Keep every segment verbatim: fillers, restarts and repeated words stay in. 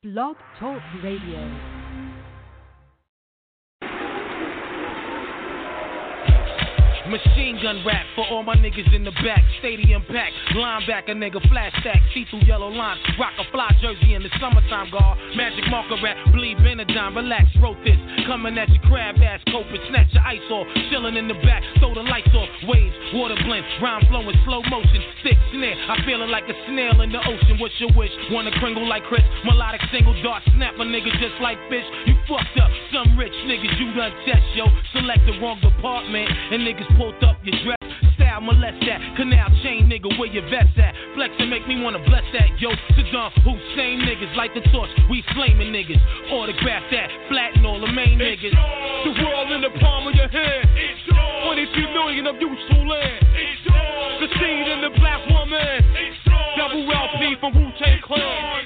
Blog Talk Radio. Machine gun rap for all my niggas in the back. Stadium pack, linebacker nigga, flash stack, see-through yellow lines. Rock a fly jersey in the summertime, guard. Magic marker rap, bleed Benadine, relax, wrote this. Coming at your crab ass, coping, snatch your ice off. Chilling in the back, throw the lights off. Waves, water blend, rhyme flowing, slow motion. Thick snare, I feel it like a snail in the ocean. What's your wish? Wanna kringle like Chris? Melodic single dart, snap a nigga just like fish. You fucked up, some rich niggas you done test, yo. Select the wrong department, and niggas pulled up your dress, style molest that, canal chain nigga, where your vest at? Flex and make me wanna bless that, yo. Saddam Hussein niggas, like the torch, we flaming niggas. Autograph that, flatten all the main niggas. The world in the palm of your hand. twenty-three million of useful land. The seed in the black woman. Double L P from Wu-Tang Clan.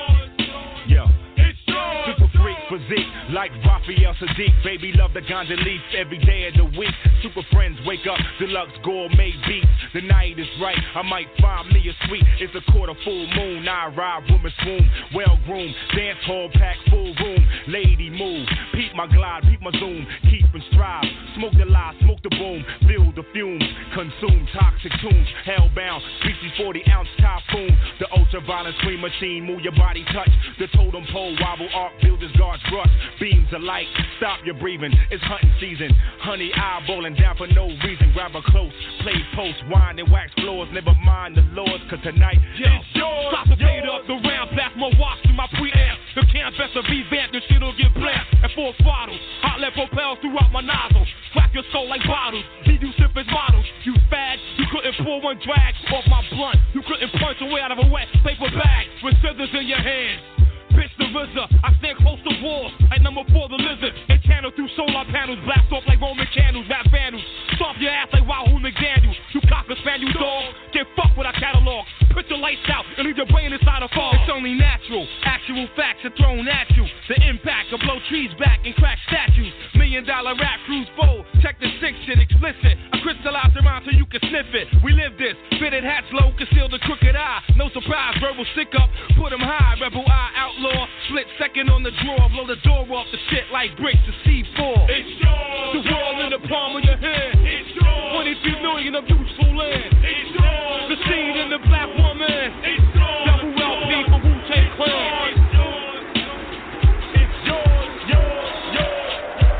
Yo. Super freak physique, like Raphael Sadiq. Baby love the ganja leaf every day of the week. Super friends wake up, deluxe gourmet beats. The night is right, I might find me a suite. It's a quarter full moon, I ride woman swoon. Well groomed, dance hall pack, full room. Lady move, peep my glide, peep my zoom. Keep and strive, smoke the lie, smoke the boom. Feel the fumes, consume toxic tunes. Hellbound, species forty ounce typhoon. The ultraviolet screen machine, move your body touch. The totem pole wobble, arc builders guards brush. Beams of light, stop your breathing. It's hunting season. Honey eyeballing down for no reason. Grab her close, play post, wine and wax floors. Never mind the lords, cause tonight yo, it's yours. Stop the fade up the round, plasma watch to my preamp. The can best to revamp, the shit'll get blasted. And four bottles, hot lead propels throughout my nozzle. Crack your skull like bottles, leave you sip as models. You fag, you couldn't pull one drag off my blunt. You couldn't punch away out of a wet paper bag with scissors in your hands. Bitch the R Z A, I stand close to walls like number four the lizard. And channel through solar panels, blast off like Roman candles, rap vandals. Stomp your ass like Wahoo McDaniel. You cocker spaniel dog, get fucked with our catalog. Put your lights out and leave your brain inside a fog. It's only natural, actual facts are thrown at you. The impact will blow trees back and crack statues. Million dollar rap crews fold, check the sick shit explicit. I crystallize the rhyme so you can sniff it. We live this, fitted hats low, conceal the crooked eye. No surprise, verbal stick up, put them high. Rebel eye outlaw, split second on the drawer. Blow the door off the shit like bricks to C four. It's yours. The world in the palm of your hand. It's yours. twenty-three million of useful land. It's yours. The seed in the black woman. It's yours. Double L P from Wu-Tang Clan. It's yours. It's yours. Yours. Yours.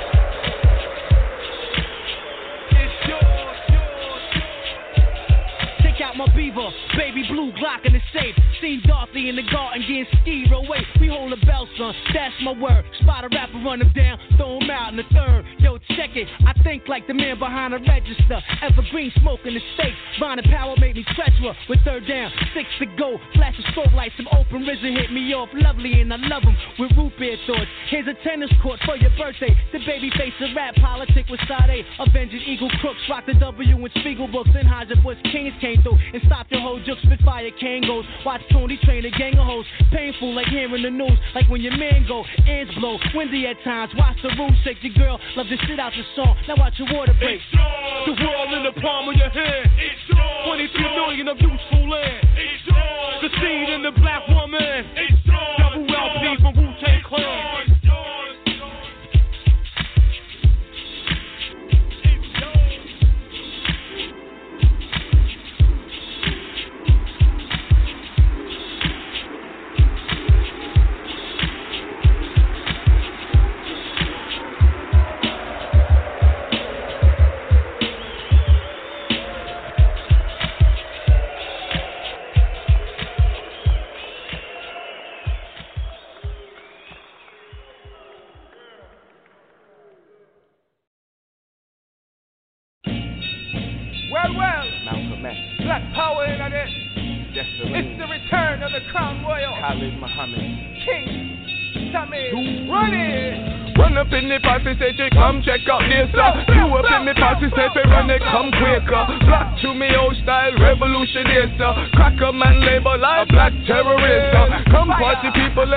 It's yours. Yours. Take out my beaver, baby blue Glock in the safe. Seen Dorothy in the garden getting skied away. We hold a bell, son, that's my word. Spot a rapper, run him down, throw him out in the third. Yo, check it, I think like the man behind the register. Evergreen smoke in the state. Bonded power made me treacherous. With third down, six to go. Flash of strobe lights, some open R Z A hit me off. Lovely and I love him with root beer thoughts. Here's a tennis court for your birthday. The baby face of rap politic with Sade. Avenging Eagle Crooks, rock the W and Spiegel books. And Hodger Bush Kings came through and stopped your whole juke. Spitfire Kangos. Watch Tony train a gang of hoes. Painful like hearing the news. Like when your man go, ends blow. Windy at times. Watch the room shake. Your girl love to sit out the song. Now watch your water break. It's yours. The world in the palm of your hand. It's yours. twenty-three million of useful land. It's yours. The seed in the black woman. It's yours. Double L P from Wu-Tang Clan. Well, well, Malcolm X. Black power in it. It's the return of the Crown Royal. Khalid Muhammad. King Sammy. Run it. Run up in the party, say, J, come check out this, uh. You up in the party, say, say, run it, come quicker. Black to me, old style, revolutionist, uh. Cracker man label like black terrorist, uh. Come party people and raise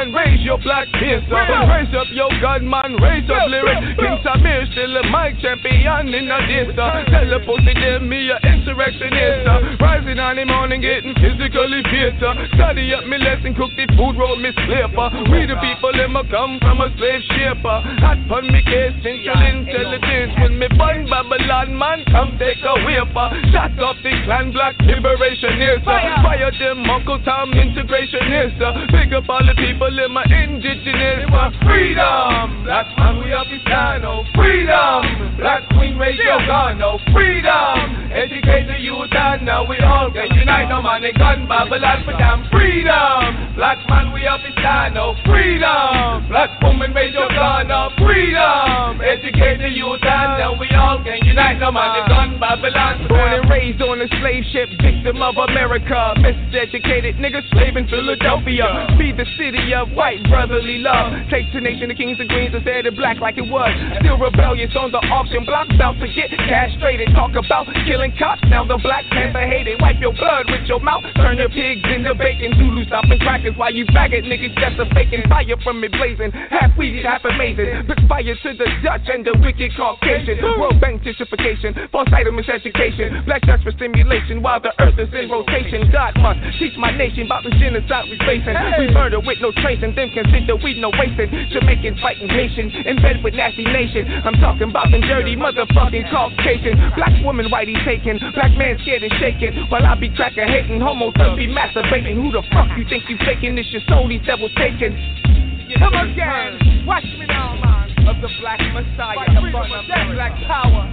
your black panther. Raise up your gunman, raise up lyrics. King Samir still a mic champion in a dista. Tell the pussy them me a insurrectionist. Rising on the morning, getting physically fitter. Study up me lesson, cook the food, roll me slipper. We the people them a come from a slave shaper. Hot pun me case, central intelligence. When me bun Babylon man, come take a whipper. Shut up the clan black liberationist. Fire them Uncle Tom integrationist. Big up all the people in my indigenous. Freedom, black man we up is stand. Oh freedom, black queen raise your gun. Oh freedom, educate the youth and now we all can unite. No man they gun Babylon for damn freedom. Black man we up is stand. Oh freedom, black woman raise your gun. Oh freedom, educate the youth and now we all can unite. No man they gun Babylon. Born and raised on a slave ship, victim of America. Miseducated niggas slave in Philadelphia. Feed the city of white brotherly love. Take the nation of kings and queens and said it black like it was. Still rebellious on the auction block, about to get castrated. Talk about killing cops, now the Black Panther hated. Wipe your blood with your mouth, turn your pigs into bacon. Zulu stopping crackers while you faggot niggas just a faking. Fire from me blazing, half weeded, half amazing. Put fire to the Dutch and the wicked Caucasian. World Bank gentrification, false item miseducation. Black church for stimulation while the earth is in rotation. God must teach my nation about the genocide we facing. We murder with no tracing, them consider we no wasting. Jamaicans fighting Haitian, in bed with nasty nation. I'm talking about them dirty motherfucking Caucasian. Black woman whitey taken, black man scared and shaking. While I be cracker hating, homos will be masturbating. Who the fuck you think you faking? This your soul these devils taking. Come again, watch me now, man. Of the black messiah, the front of that black power.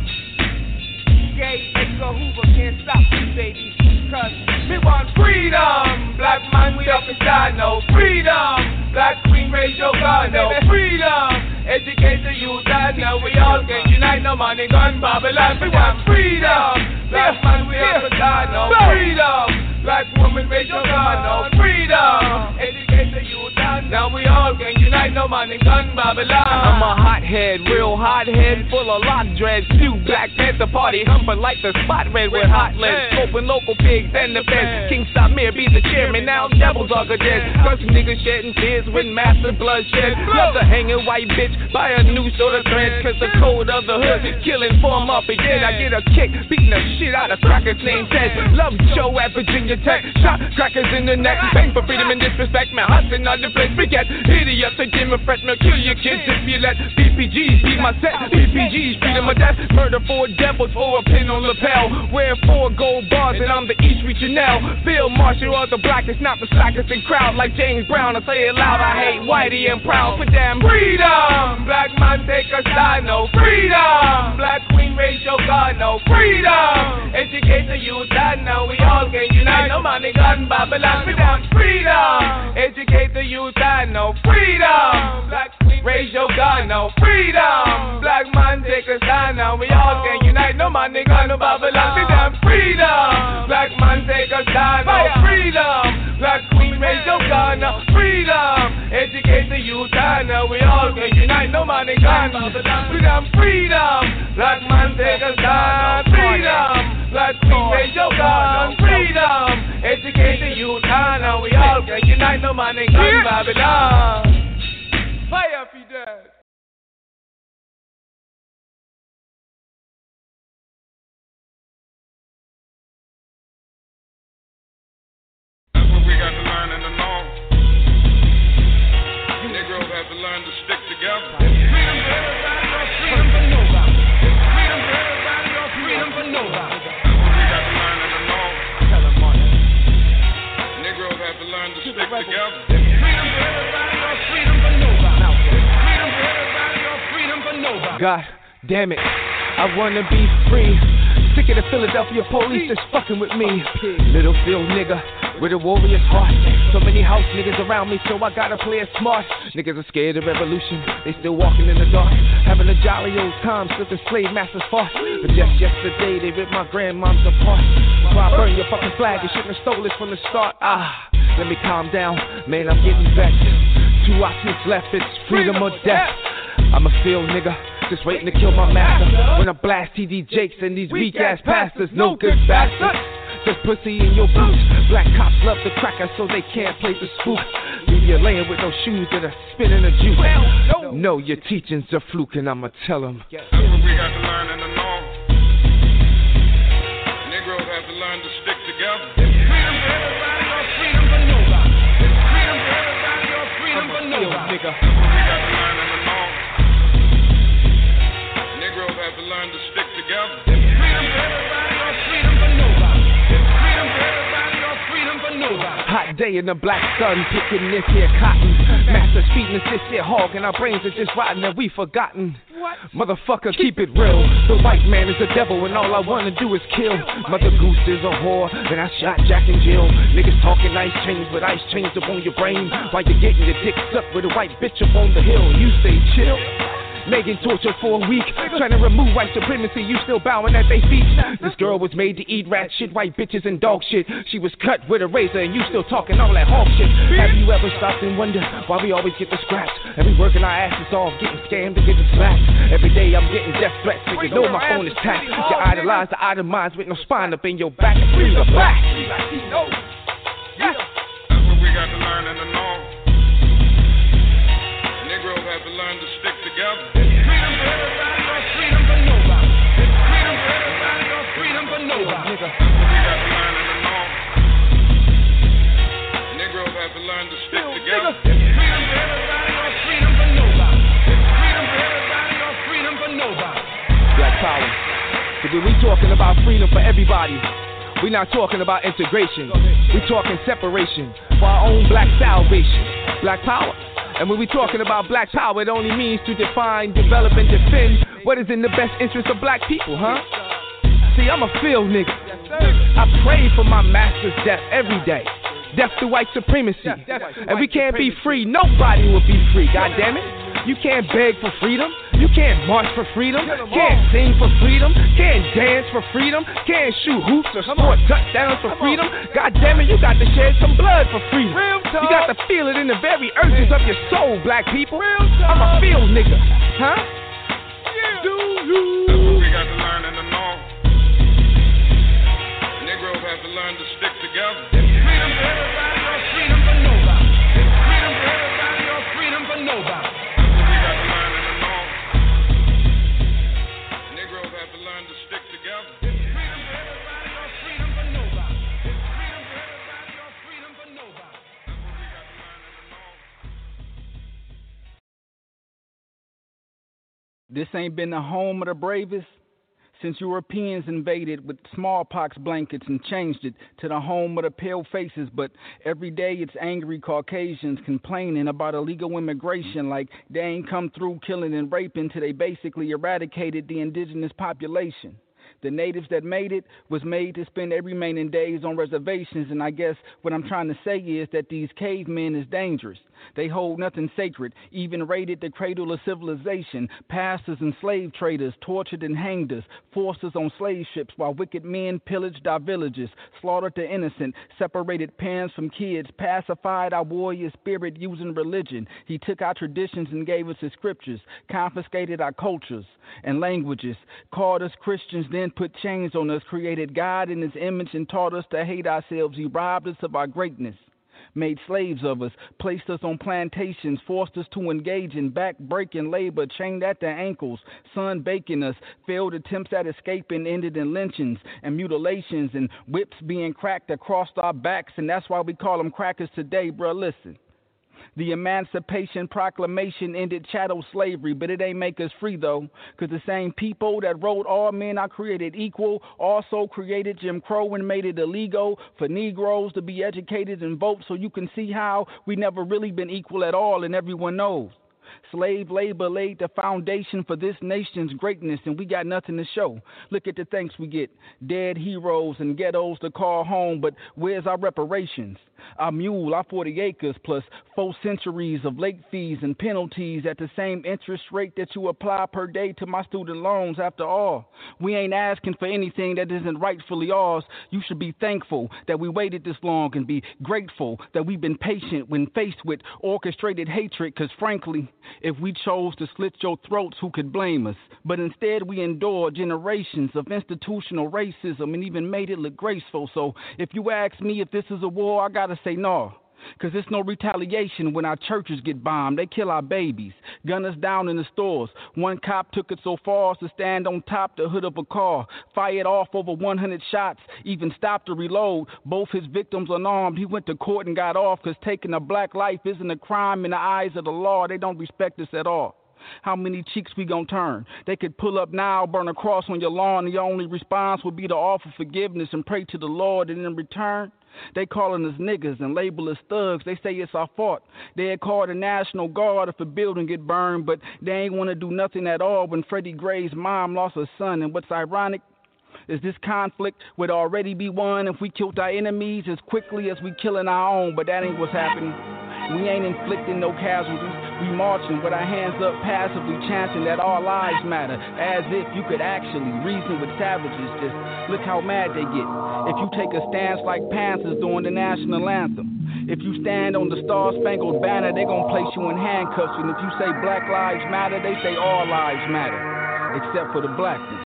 Gay Edgar Hoover can't stop me, baby. Cause we want freedom. Black man, we up inside, no freedom. Black queen, raise your gun, no freedom. Educate the youth and now we all can unite. No money, gun, Babylon, we want freedom. Black man, we up inside, no freedom. Black woman, raise your gun, no freedom. Educate the youth and now we all can unite. No money, gun, Babylon. I'm a hothead, real hothead, full of lock dreads. Few Black Panther party, humping like the spot red with hot legs. Scoping local pigs and the feds. King Samir be the chairman, now devils are good dead. Cause niggas shedding tears with massive bloodshed. Love the hanging white bitch, buy a new sort of thread. Cause the code of the hood, killing form up again. I get a kick, beating the shit out of crackers named Ted. Love Joe at Virginia Tech, shot crackers in the neck. Bang for freedom and disrespect, man, hustling on the place. Forget idiots, a game of fret, kill your kids if you let B P Gs beat my set. B P Gs beat them a death, murder four devils for a pin on lapel. Wear four gold bars and I'm the East Street Chanel. Field Marshal of the blackest, not the slackest in crowd. Like James Brown, I say it loud, I hate whitey and proud. For damn freedom, black man take a side, no freedom. Black queen raise your gun, no freedom. Educate the youth and now we all can unite. No money gun, Babylon, we want freedom. Educate the youth and no freedom. Black queen raise your gun, no freedom. Black man take a stand now we all can unite. No money gun, no Babylon, we want freedom. Black man take a stand, no freedom. Black queen raise your gun, no freedom. Educate the youth and now we all can unite. No money gun, Babylon, we want freedom. Black man take a stand, freedom. Black queen raise your gun, freedom. Educate the youth and now we all can unite. No money gun, Babylon. Fire for that. We got to learn in the norm. Negroes have to learn to stick together. Freedom for everybody or freedom for nobody. Freedom for everybody or freedom for nobody. We got to learn in the norm. Negroes have to learn to stick together. Freedom for everybody or freedom for nobody. Freedom for everybody or freedom for nobody. God damn it, I wanna be free. Sick of the Philadelphia police just fucking with me. Little Phil nigga with a warrior's heart. So many house niggas around me, so I gotta play it smart. Niggas are scared of revolution, they still walking in the dark. Having a jolly old time, slipping slave masters fought. But just yesterday, they ripped my grandmoms apart. So I burn your fucking flag, you shouldn't have stole this from the start. Ah, let me calm down, man, I'm getting vexed. Two options left, it's freedom or death. I'm a field nigga, just waiting to kill my master. When I blast T D Jakes and these weak ass pastors, no good bastards. Just pussy in your boots. Black cops love the cracker so they can't play the spook. Leave you laying with no shoes that are spinning a juice. Well, no. no, your teachings are fluke and I'ma tell them. That's what we got to learn in the north. Negroes have to learn to stick together. Freedom for everybody or freedom for nobody. Freedom for everybody or freedom for nobody. That's what we got to learn in the north. Negroes have to learn to stick together. Freedom for everybody or freedom for nobody. Freedom for everybody or freedom for nobody. Hot day in the black sun, picking this here cotton. Masters feeding us this here hog, and our brains are just rotten and we forgotten. What? Motherfucker, keep it real. The white man is the devil, and all I wanna do is kill. Mother Goose is a whore, then I shot Jack and Jill. Niggas talking ice chains, but ice chains up on your brain. While you're getting your dick sucked with a white bitch up on the hill, you stay chill. Megan tortured for a week, trying to remove white supremacy, you still bowing at their feet. This girl was made to eat rat shit, white bitches and dog shit. She was cut with a razor and you still talking all that hawk shit. Have you ever stopped and wonder why we always get the scraps? And we working our asses off, getting scammed to get the slaps. Every day I'm getting death threats, so you know my phone is tapped. You idolize the itemize with no spine up in your back. Free the black. That's what we got to learn in the north. Negroes have to learn to stick together. Freedom for everybody or freedom for nobody. Freedom for everybody or freedom for nobody. That's what we got to learn in the north. Negroes have to learn to stick together. Freedom for everybody or freedom for nobody. Freedom for everybody or freedom for nobody. Black power. So when we talking about freedom for everybody, we not talking about integration. We talking separation for our own black salvation. Black power. And when we talking about black power, it only means to define, develop, and defend what is in the best interest of black people, huh? See, I'm a field nigga. I pray for my master's death every day. Death to white supremacy. And we can't be free. Nobody will be free, goddammit. You can't beg for freedom. You can't march for freedom. Can't sing for freedom. Can't dance for freedom. Can't shoot hoops or score touchdowns for freedom. God damn it, you got to shed some blood for freedom. You got to feel it in the very urges of your soul, black people. I'm a field nigga, huh? That's what we got to learn in the north. Negroes have to learn to stick together. Freedom for everybody or freedom for nobody. Freedom for everybody or freedom for nobody. This ain't been the home of the bravest since Europeans invaded with smallpox blankets and changed it to the home of the pale faces. But every day it's angry Caucasians complaining about illegal immigration, like they ain't come through killing and raping till they basically eradicated the indigenous population. The natives that made it was made to spend every remaining days on reservations, and I guess what I'm trying to say is that these cavemen is dangerous. They hold nothing sacred, even raided the cradle of civilization. Pastors and slave traders tortured and hanged us, forced us on slave ships while wicked men pillaged our villages, slaughtered the innocent, separated parents from kids, pacified our warrior spirit using religion. He took our traditions and gave us his scriptures, confiscated our cultures and languages, called us Christians, then put chains on us, created God in his image and taught us to hate ourselves. He robbed us of our greatness, made slaves of us, placed us on plantations, forced us to engage in back-breaking labor, chained at the ankles, sun-baking us, failed attempts at escaping ended in lynchings and mutilations and whips being cracked across our backs, and that's why we call them crackers today, bruh. Listen. The Emancipation Proclamation ended chattel slavery, but it ain't make us free, though, because the same people that wrote all men are created equal also created Jim Crow and made it illegal for Negroes to be educated and vote, so you can see how we never really been equal at all, and everyone knows. Slave labor laid the foundation for this nation's greatness, and we got nothing to show. Look at the thanks we get. Dead heroes and ghettos to call home, but where's our reparations? Our mule, our forty acres, plus four centuries of late fees and penalties at the same interest rate that you apply per day to my student loans. After all, we ain't asking for anything that isn't rightfully ours. You should be thankful that we waited this long and be grateful that we've been patient when faced with orchestrated hatred, because frankly, if we chose to slit your throats, who could blame us? But instead we endured generations of institutional racism and even made it look graceful. So if you ask me if this is a war, I gotta say no. Cause it's no retaliation when our churches get bombed. They kill our babies, gun us down in the stores. One cop took it so far as to stand on top the hood of a car, fired off over one hundred shots, even stopped to reload. Both his victims unarmed. He went to court and got off, cause taking a black life isn't a crime in the eyes of the law. They don't respect us at all. How many cheeks we gon' turn? They could pull up now, burn a cross on your lawn, and your only response would be to offer forgiveness and pray to the Lord, and in return, they calling us niggas and label us thugs. They say it's our fault. They call the National Guard if a building get burned, but they ain't want to do nothing at all when Freddie Gray's mom lost her son. And what's ironic is this conflict would already be won if we killed our enemies as quickly as we killing our own, but that ain't what's happening. We ain't inflicting no casualties. We marching with our hands up, passively chanting that all lives matter, as if you could actually reason with savages. Just look how mad they get if you take a stance like Panthers during the national anthem. If you stand on the Star-Spangled Banner, they gonna place you in handcuffs. And if you say Black Lives Matter, they say all lives matter, except for the black ones.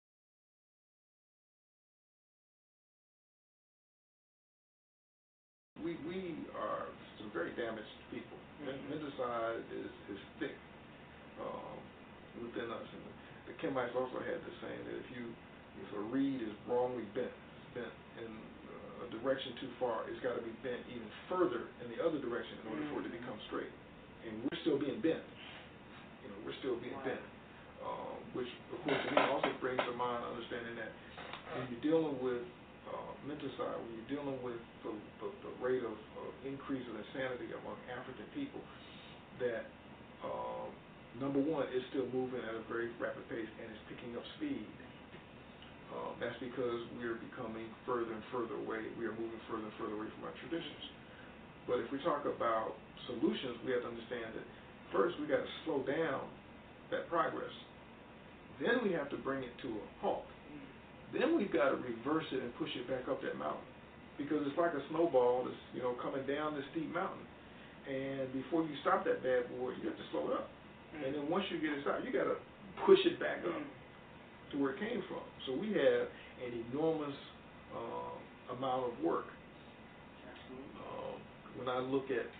We we are some very damaged people. Menticide is, is thick um, within us. And the Kemites also had the saying that if you if a reed is wrongly bent, bent in a direction too far, it's got to be bent even further in the other direction in order for it to become straight. And we're still being bent. You know, we're still being bent. Um, which, of course, to me also brings to mind understanding that when you're dealing with uh, menticide, when you're dealing with the, the, the rate of, of increase of insanity among African people, that uh, number one, it's still moving at a very rapid pace and it's picking up speed. Uh, that's because we're becoming further and further away. We are moving further and further away from our traditions. But if we talk about solutions, we have to understand that first we got to slow down that progress. Then we have to bring it to a halt. Then we've got to reverse it and push it back up that mountain, because it's like a snowball that's, you know, coming down this steep mountain. And before you stop that bad boy, you have to slow it up. And then once you get it stopped, you got to push it back up to where it came from. So we have an enormous uh, amount of work. Uh, when I look at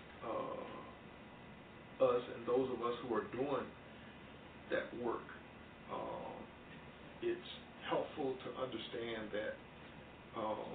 uh, us and those of us who are doing that work, uh, it's helpful to understand that um,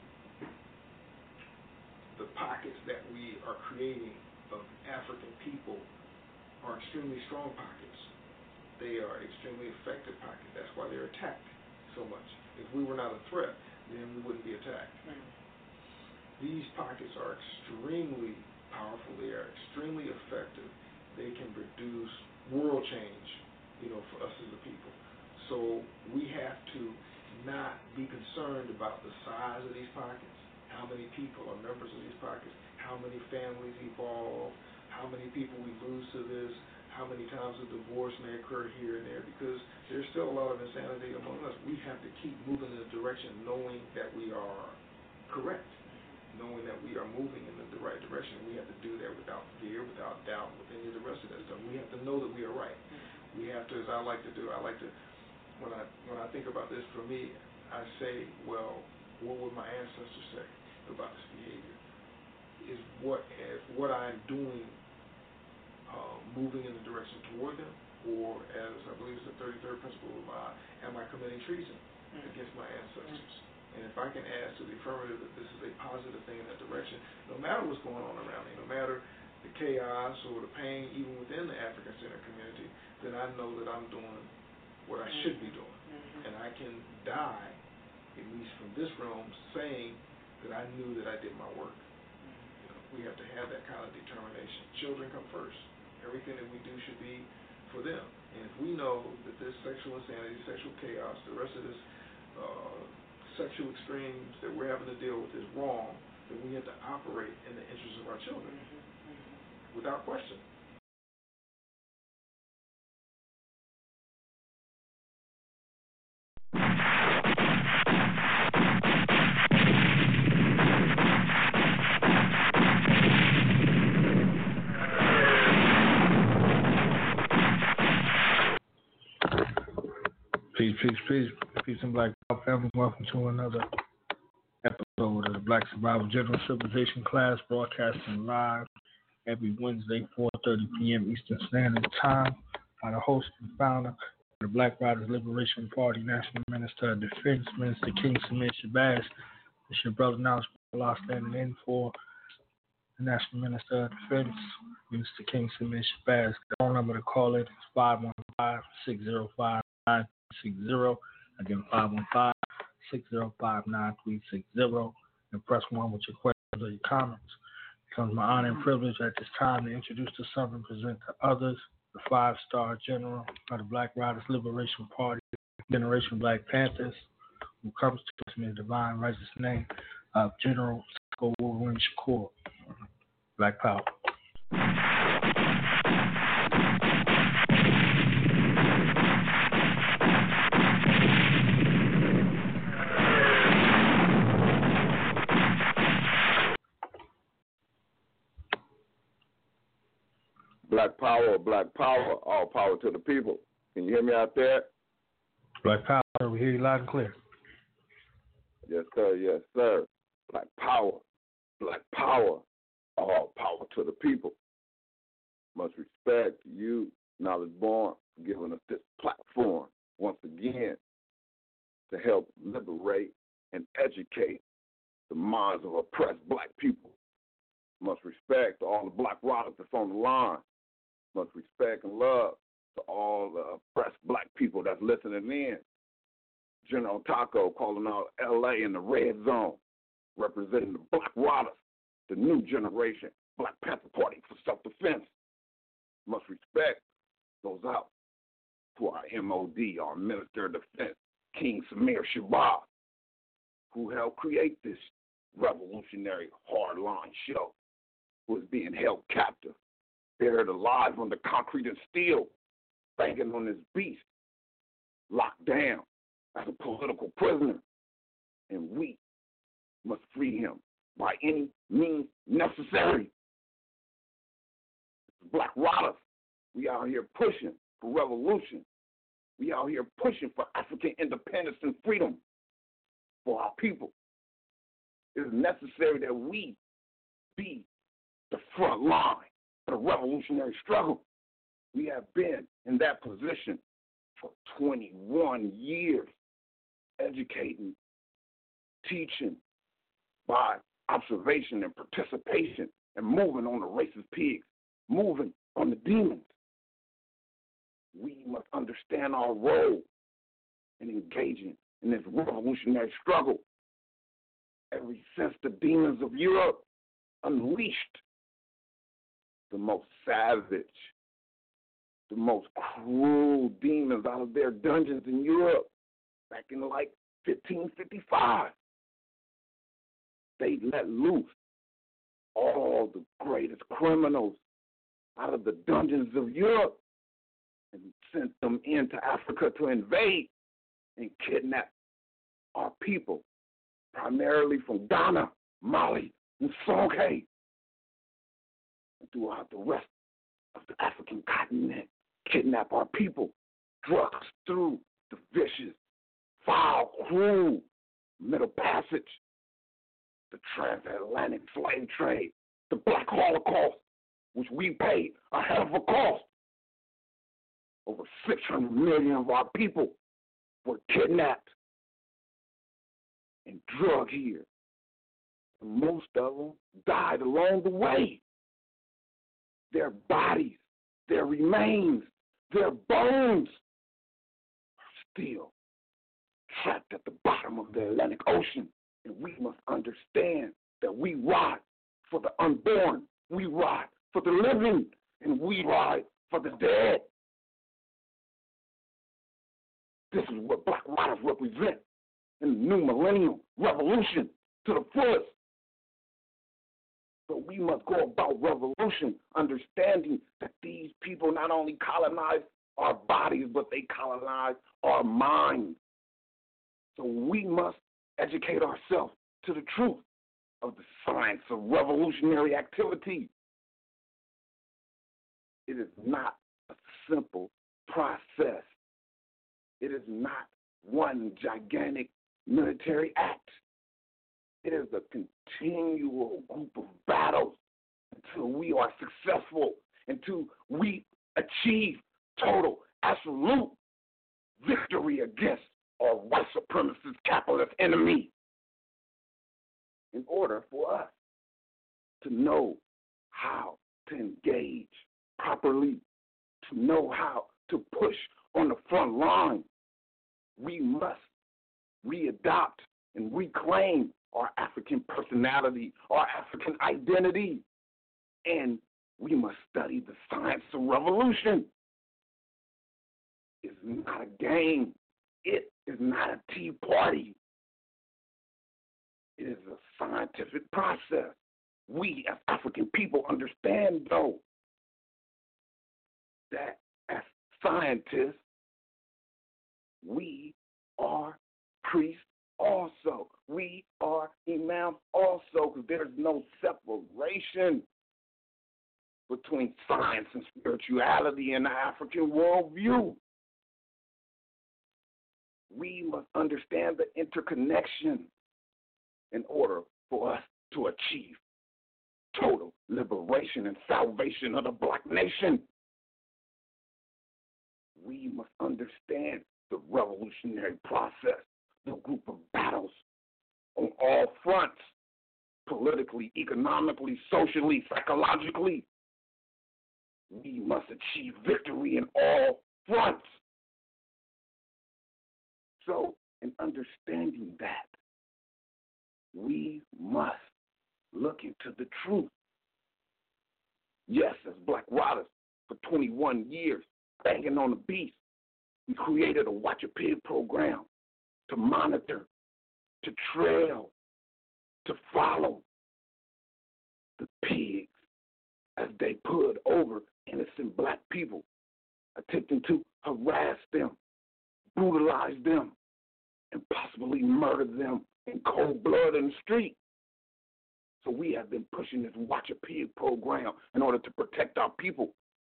the pockets that we are creating of African people are extremely strong pockets. They are extremely effective pockets. That's why they're attacked so much. If we were not a threat, then we wouldn't be attacked. Mm-hmm. These pockets are extremely powerful. They are extremely effective. They can produce world change, you know, for us as a people. So we have to not be concerned about the size of these pockets, how many people are members of these pockets, how many families evolve, how many people we lose to this, how many times a divorce may occur here and there, because there's still a lot of insanity among us. We have to keep moving in the direction knowing that we are correct, knowing that we are moving in the right direction. We have to do that without fear, without doubt, with any of the rest of that stuff. We have to know that we are right. We have to, as I like to do, I like to, when I when I think about this, for me, I say, well, what would my ancestors say about this behavior? Is what if what I'm doing uh, moving in the direction toward them, or as I believe is the thirty-third principle of uh, am I committing treason mm-hmm. against my ancestors? Mm-hmm. And if I can add to the affirmative that this is a positive thing in that direction, no matter what's going on around me, no matter the chaos or the pain even within the African-centered community, then I know that I'm doing what I should be doing. Mm-hmm. And I can die, at least from this realm, saying that I knew that I did my work. Mm-hmm. You know, we have to have that kind of determination. Children come first. Everything that we do should be for them. And if we know that this sexual insanity, sexual chaos, the rest of this uh, sexual extremes that we're having to deal with is wrong, then we have to operate in the interests of our children, mm-hmm. without question. Peace, peace, peace. Peace and Black Power family. Welcome to another So the Black Survival General Civilization class broadcasting live every Wednesday, four thirty p.m. Eastern Standard Time by the host and founder of the Black Riders Liberation Party, National Minister of Defense, Minister King Samir Shabazz. It's your brother now, Allah standing in for the National Minister of Defense, Minister King Samir Shabazz. The phone number to call it is five one five, six zero five, nine three six zero. Again, five one five, six zero five, nine three six zero. And press one with your questions or your comments. It becomes my honor and privilege at this time to introduce to some and present to others the five-star general of the Black Riders Liberation Party, Generation Black Panthers, who comes to us in the divine righteous name of General Wolverine Shakur. Black Power. Black power, black power, all power to the people. Can you hear me out there? Black power, we hear you loud and clear. Yes, sir, yes, sir. Black power, black power, all power to the people. Much respect to you, Knowledge Born, for giving us this platform once again to help liberate and educate the minds of oppressed black people. Much respect to all the black riders that's on the line. Much respect and love to all the oppressed black people that's listening in. General Taco calling out L A in the red zone, representing the Black Riders, the new generation Black Panther Party for self-defense. Much respect goes out to our M O D, our Minister of Defense, King Samir Shabazz, who helped create this revolutionary hardline show, who is being held captive, buried alive under concrete and steel, banging on this beast, locked down as a political prisoner, and we must free him by any means necessary. Black Riders, we out here pushing for revolution. We out here pushing for African independence and freedom for our people. It is necessary that we be the front line of the revolutionary struggle. We have been in that position for twenty-one years, educating, teaching by observation and participation, and moving on the racist pigs, moving on the demons. We must understand our role in engaging in this revolutionary struggle. Ever since the demons of Europe unleashed the most savage, the most cruel demons out of their dungeons in Europe back in like fifteen fifty-five. They let loose all the greatest criminals out of the dungeons of Europe and sent them into Africa to invade and kidnap our people, primarily from Ghana, Mali, and Songhai, and throughout the rest of the African continent, kidnap our people, drug us through the vicious, foul, cruel Middle Passage, the transatlantic slave trade, the Black Holocaust, which we paid a hell of a cost. Over six hundred million of our people were kidnapped and drugged here. And most of them died along the way. Their bodies, their remains, their bones are still trapped at the bottom of the Atlantic Ocean. And we must understand that we ride for the unborn, we ride for the living, and we ride for the dead. This is what Black Riders represent in the new millennium revolution to the fullest. But we must go about revolution understanding that these people not only colonize our bodies, but they colonize our minds. So we must educate ourselves to the truth of the science of revolutionary activity. It is not a simple process. It is not one gigantic military act. It is a continual group of battles until we are successful, until we achieve total, absolute victory against our white supremacist capitalist enemy. In order for us to know how to engage properly, to know how to push on the front line, we must readopt and reclaim our African personality, our African identity, and we must study the science of revolution. It's not a game. It is not a tea party. It is a scientific process. We as African people understand, though, that as scientists, we are priests also. We are imams also, because there's no separation between science and spirituality in the African worldview. We must understand the interconnection in order for us to achieve total liberation and salvation of the black nation. We must understand the revolutionary process, the group of battles on all fronts, politically, economically, socially, psychologically. We must achieve victory in all fronts. So, in understanding that, we must look into the truth. Yes, as Black Riders, for twenty-one years, banging on the beast, we created a Watch a Pig program to monitor, to trail, to follow the pigs as they put over innocent black people, attempting to harass them, brutalize them, and possibly murder them in cold blood in the street. So we have been pushing this Watch a Pig program in order to protect our people.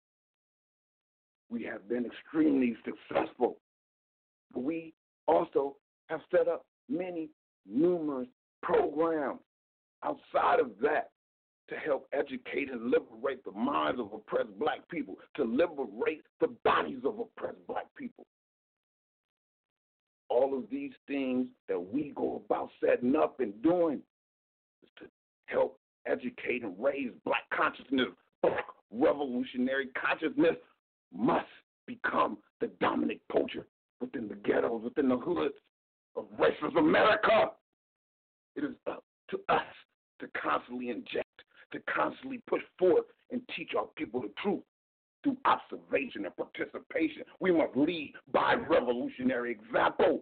We have been extremely successful. But we also have set up many, numerous programs outside of that to help educate and liberate the minds of oppressed black people, to liberate the bodies of oppressed black people. All of these things that we go about setting up and doing is to help educate and raise black consciousness. Black revolutionary consciousness must become the dominant culture within the ghettos, within the hoods of racist America. It is up to us to constantly inject, to constantly push forth and teach our people the truth through observation and participation. We must lead by revolutionary example.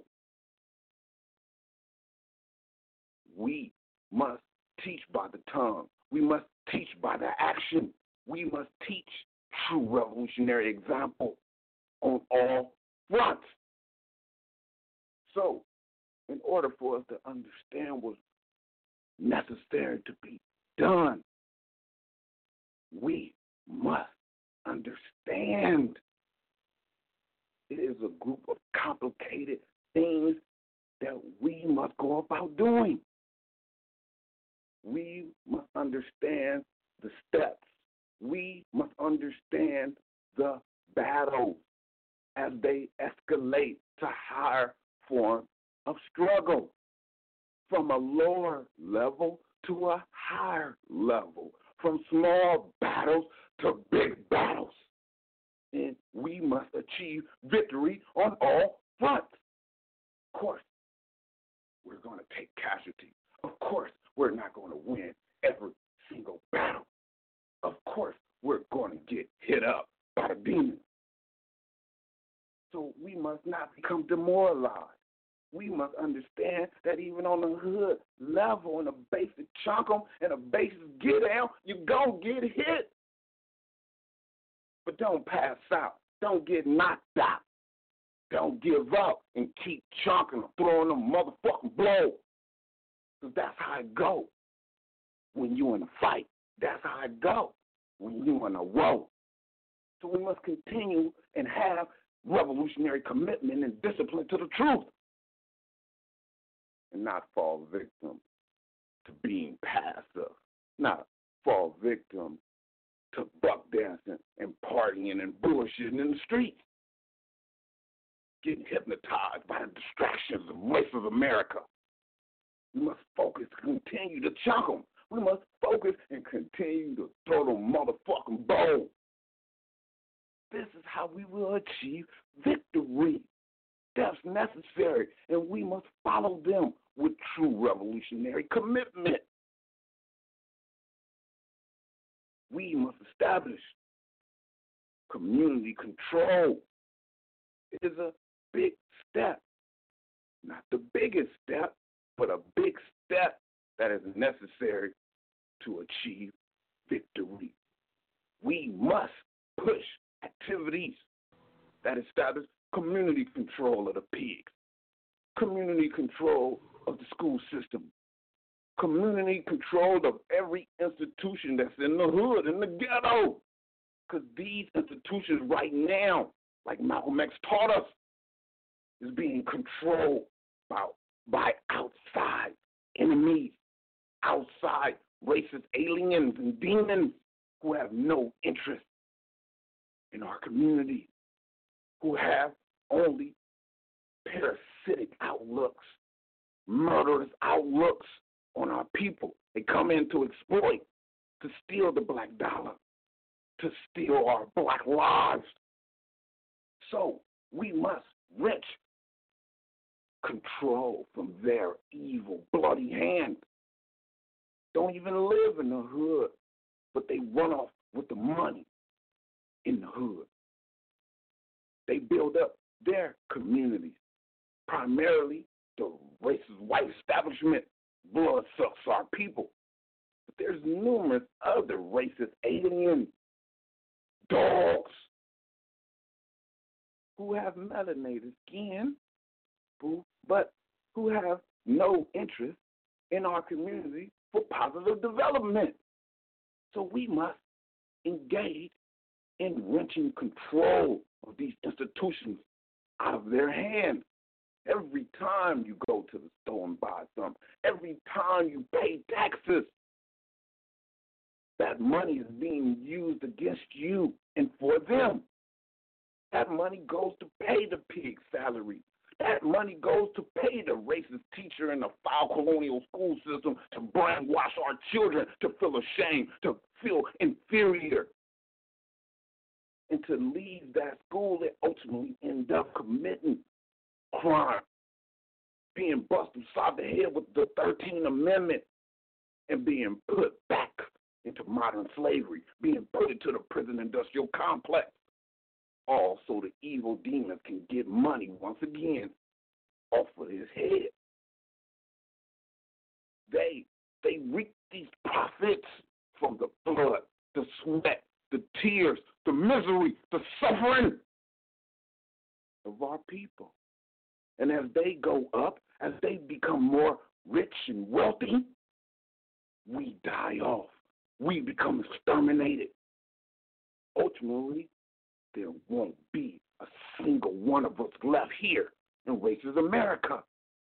We must teach by the tongue. We must teach by the action. We must teach true revolutionary example on all fronts. So, in order for us to understand what's necessary to be done, we must understand it is a group of complicated things that we must go about doing. We must understand the steps. We must understand the battles as they escalate to higher forms of struggle, from a lower level to a higher level, from small battles to big battles. And we must achieve victory on all fronts. Of course, we're going to take casualties. Of course, we're not going to win every single battle. Of course, we're going to get hit up by the demons. So we must not become demoralized. We must understand that even on the hood level, in a basic chunk 'em and a basic get down, you're going to get hit. But don't pass out. Don't get knocked out. Don't give up and keep chunking them, throwing them motherfucking blows. Because that's how it go when you in a fight. That's how it go when you in a war. So we must continue and have revolutionary commitment and discipline to the truth and not fall victim to being passive, not fall victim to buck dancing and partying and bullshitting in the streets, getting hypnotized by the distractions of racist America. We must focus, continue to chunk them. We must focus and continue to throw them motherfucking bowl. This is how we will achieve victory. That's necessary, and we must follow them with true revolutionary commitment. We must establish community control. It is a big step, not the biggest step, but a big step that is necessary to achieve victory. We must push activities that establish community control of the pigs, community control of the school system, community control of every institution that's in the hood, in the ghetto. Because these institutions right now, like Malcolm X taught us, is being controlled by, by outside enemies, outside racist aliens and demons who have no interest in our community, who have only parasitic outlooks, murderous outlooks on our people. They come in to exploit, to steal the black dollar, to steal our black lives. So we must wrench control from their evil, bloody hand. Don't even live in the hood, but they run off with the money in the hood. They build up their communities, primarily the racist white establishment. Blood sucks our people. But there's numerous other racist alien dogs who have melanated skin, but who have no interest in our community for positive development. So we must engage in wrenching control of these institutions out of their hands. Every time you go to the store and buy something, every time you pay taxes, that money is being used against you and for them. That money goes to pay the pig's salary. That money goes to pay the racist teacher in the foul colonial school system to brainwash our children to feel ashamed, to feel inferior, and to leave that school and ultimately end up committing crime, being busted upside the head with the thirteenth Amendment and being put back into modern slavery, being put into the prison industrial complex, all so the evil demons can get money once again off of his head. They they reap these profits from the blood, the sweat, the tears, the misery, the suffering of our people. And as they go up, as they become more rich and wealthy, we die off. We become exterminated. Ultimately, there won't be a single one of us left here in racist America.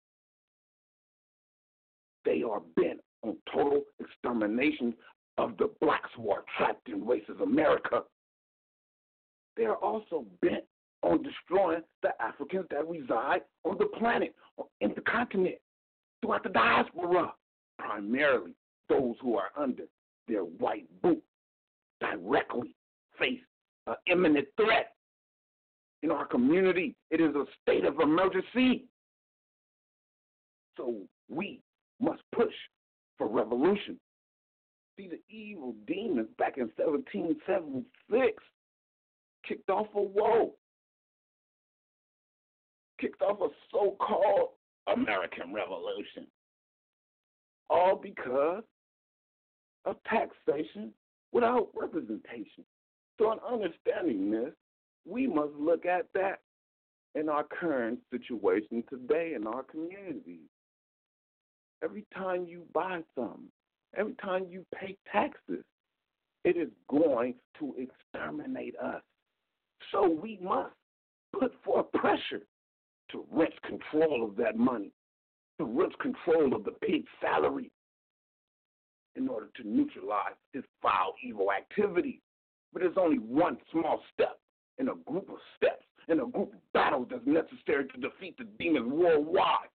They are bent on total extermination of the blacks who are trapped in racist America. They are also bent on destroying the Africans that reside on the planet, in the continent, throughout the diaspora, primarily those who are under their white boot, directly face an imminent threat. In our community, it is a state of emergency. So we must push for revolution. See, the evil demons back in seventeen seventy-six kicked off a war, kicked off a so-called American Revolution, all because of taxation without representation. So in understanding this, we must look at that in our current situation today in our communities. Every time you buy something, every time you pay taxes, it is going to exterminate us. So we must put forth pressure to wrench control of that money, to wrench control of the pig's salary, in order to neutralize his foul, evil activity. But there's only one small step in a group of steps, in a group of battles that's necessary to defeat the demons worldwide.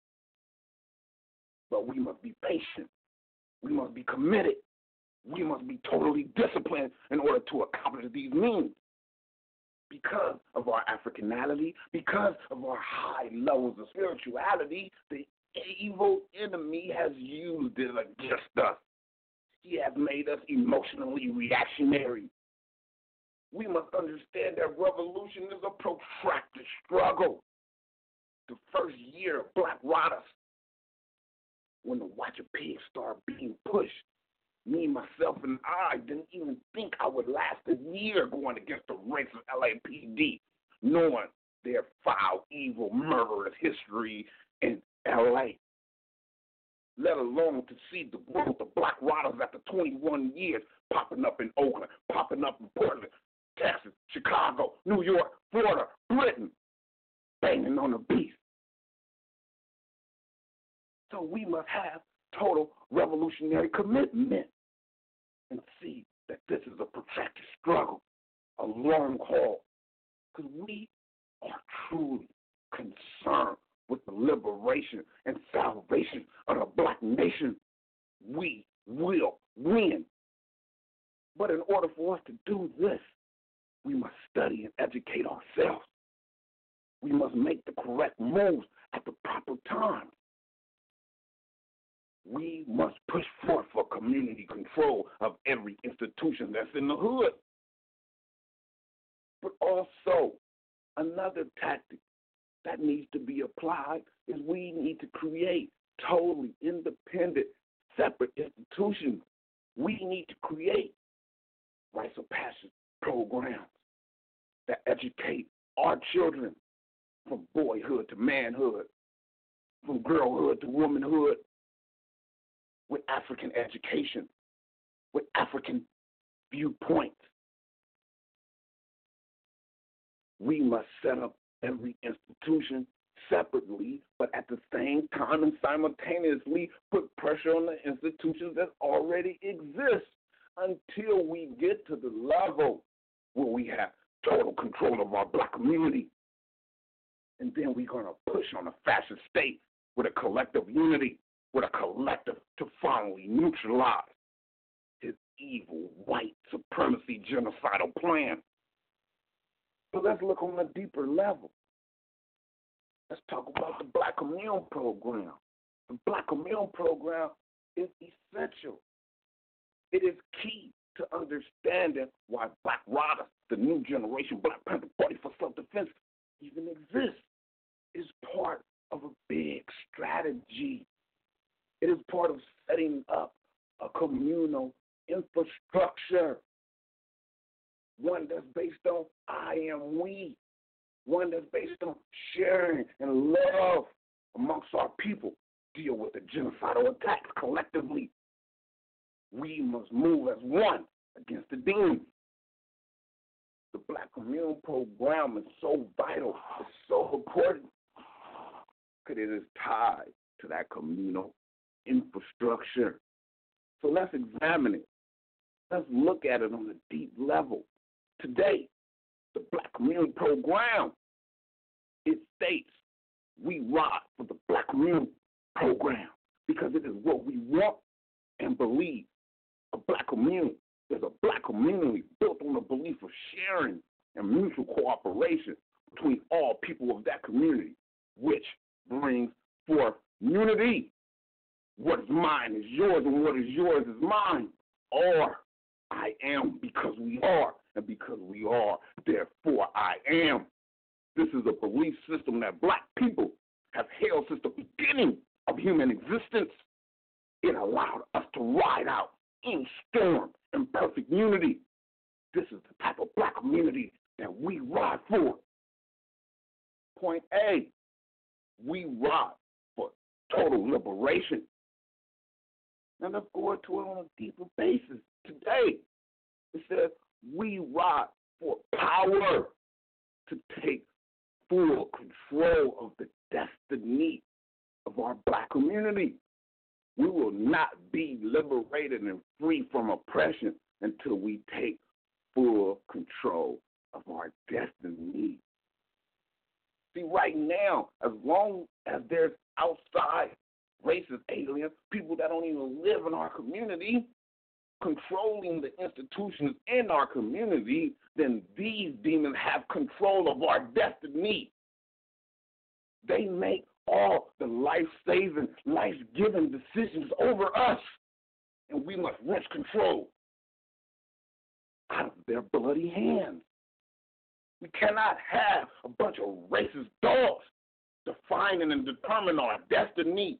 But we must be patient. We must be committed. We must be totally disciplined in order to accomplish these means. Because of our Africanality, because of our high levels of spirituality, the evil enemy has used it against us. He has made us emotionally reactionary. We must understand that revolution is a protracted struggle. The first year of Black Riders, when the Watch of Pigs started being pushed, me, myself, and I didn't even think I would last a year going against the ranks of L A P D, knowing their foul, evil, murderous history in L A, let alone to see the growth of Black Riders after twenty-one years popping up in Oakland, popping up in Portland, Texas, Chicago, New York, Florida, Britain, banging on the beast. So we must have total revolutionary commitment and see that this is a protracted struggle, a long haul, because we are truly concerned with the liberation and salvation of the Black nation. We will win. But in order for us to do this, we must study and educate ourselves. We must make the correct moves at the proper time. We must push forth for community control of every institution that's in the hood. But also, another tactic that needs to be applied is we need to create totally independent, separate institutions. We need to create rites of passage programs that educate our children from boyhood to manhood, from girlhood to womanhood, with African education, with African viewpoints. We must set up every institution separately, but at the same time and simultaneously put pressure on the institutions that already exist until we get to the level where we have total control of our Black community. And then we're going to push on a fascist state with a collective unity, with a collective to finally neutralize his evil white supremacy genocidal plan. So let's look on a deeper level. Let's talk about the Black Commune Program. The Black Commune Program is essential. It is key to understanding why Black Riders, the new generation Black Panther Party for Self-Defense, even exists. Is part of a big strategy. It is part of setting up a communal infrastructure, one that's based on I am we, one that's based on sharing and love amongst our people, deal with the genocidal attacks collectively. We must move as one against the demons. The Black Commune Program is so vital, it's so important, because it is tied to that communal infrastructure. So let's examine it. Let's look at it on a deep level. Today, the Black Commune Program, it states we ride for the Black Commune Program because it is what we want and believe. A Black commune is a Black community built on the belief of sharing and mutual cooperation between all people of that community, which brings forth unity. What is mine is yours, and what is yours is mine. Or I am because we are, and because we are, therefore I am. This is a belief system that Black people have held since the beginning of human existence. It allowed us to ride out in storm and perfect unity. This is the type of Black community that we ride for. Point A, we ride for total liberation. Now let's go into it on a deeper basis. Today, it says we ride for power to take full control of the destiny of our Black community. We will not be liberated and free from oppression until we take full control of our destiny. See, right now, as long as there's outside racist aliens, people that don't even live in our community, controlling the institutions in our community, then these demons have control of our destiny. They make all the life-saving, life-giving decisions over us, and we must wrench control out of their bloody hands. We cannot have a bunch of racist dogs defining and determining our destiny,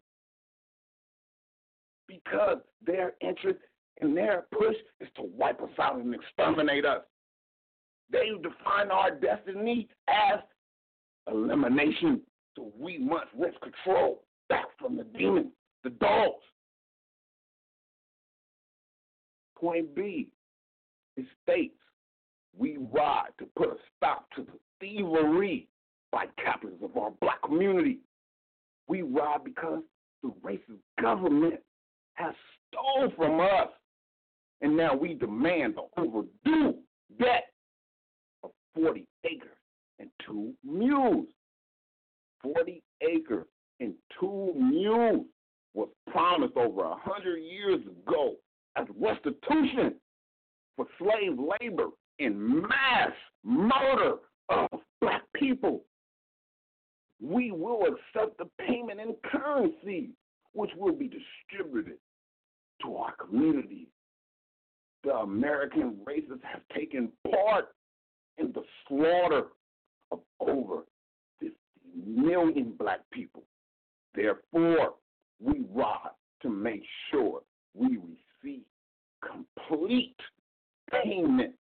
because their interest and their push is to wipe us out and exterminate us. They define our destiny as elimination, so we must wrench control back from the demons, the dogs. Point B, it states, we ride to put a stop to the thievery by captains of our black community. We ride because the racist government has stole from us, and now we demand the overdue debt of forty acres and two mules. forty acres and two mules was promised over a hundred years ago as restitution for slave labor and mass murder of black people. We will accept the payment in currency, which will be distributed to our communities. The American racists have taken part in the slaughter of over fifty million black people. Therefore, we ride to make sure we receive complete payment.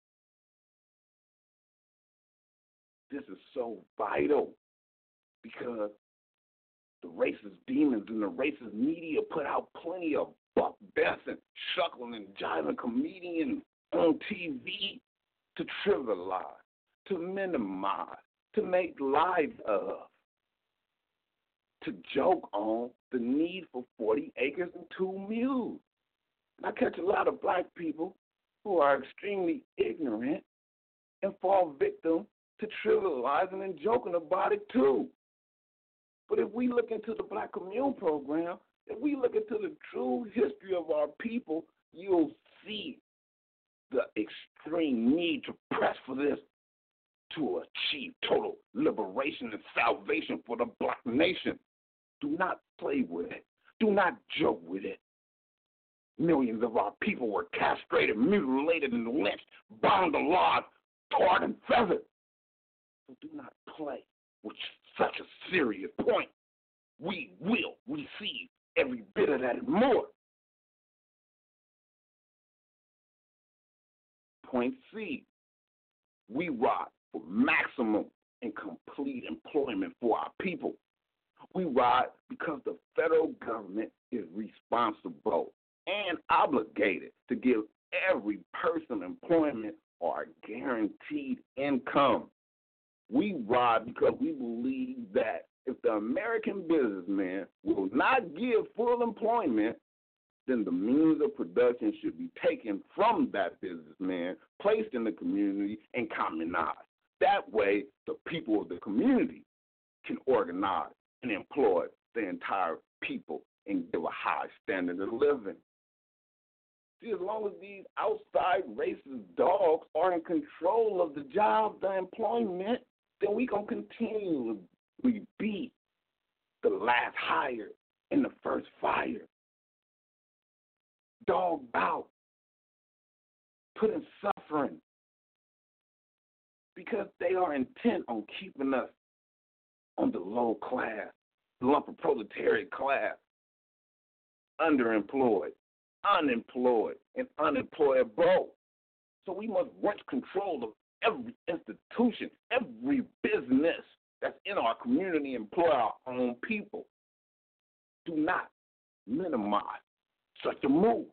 This is so vital because the racist demons and the racist media put out plenty of Buck Benson, shuckling and jiving comedians on T V to trivialize, to minimize, to make light of, to joke on the need for forty acres and two mules. And I catch a lot of black people who are extremely ignorant and fall victim to trivializing and joking about it too. But if we look into the Black Commune program, if we look into the true history of our people, you'll see the extreme need to press for this to achieve total liberation and salvation for the black nation. Do not play with it. Do not joke with it. Millions of our people were castrated, mutilated, and lynched, bound alive, tarred and feathered. So do not play with such a serious point. We will receive every bit of that and more. Point C, we ride for maximum and complete employment for our people. We ride because the federal government is responsible and obligated to give every person employment or guaranteed income. We ride because we believe that if the American businessman will not give full employment, then the means of production should be taken from that businessman, placed in the community, and communized. That way, the people of the community can organize and employ the entire people and give a high standard of living. See, as long as these outside racist dogs are in control of the job, the employment, then we going to continue to be the last hire and the first fire. Dog out, putting suffering, because they are intent on keeping us on the low class, the lumper proletariat class, underemployed, unemployed, and unemployable. So we must wrench control of every institution, every business that's in our community, employ our own people. Do not minimize such a move.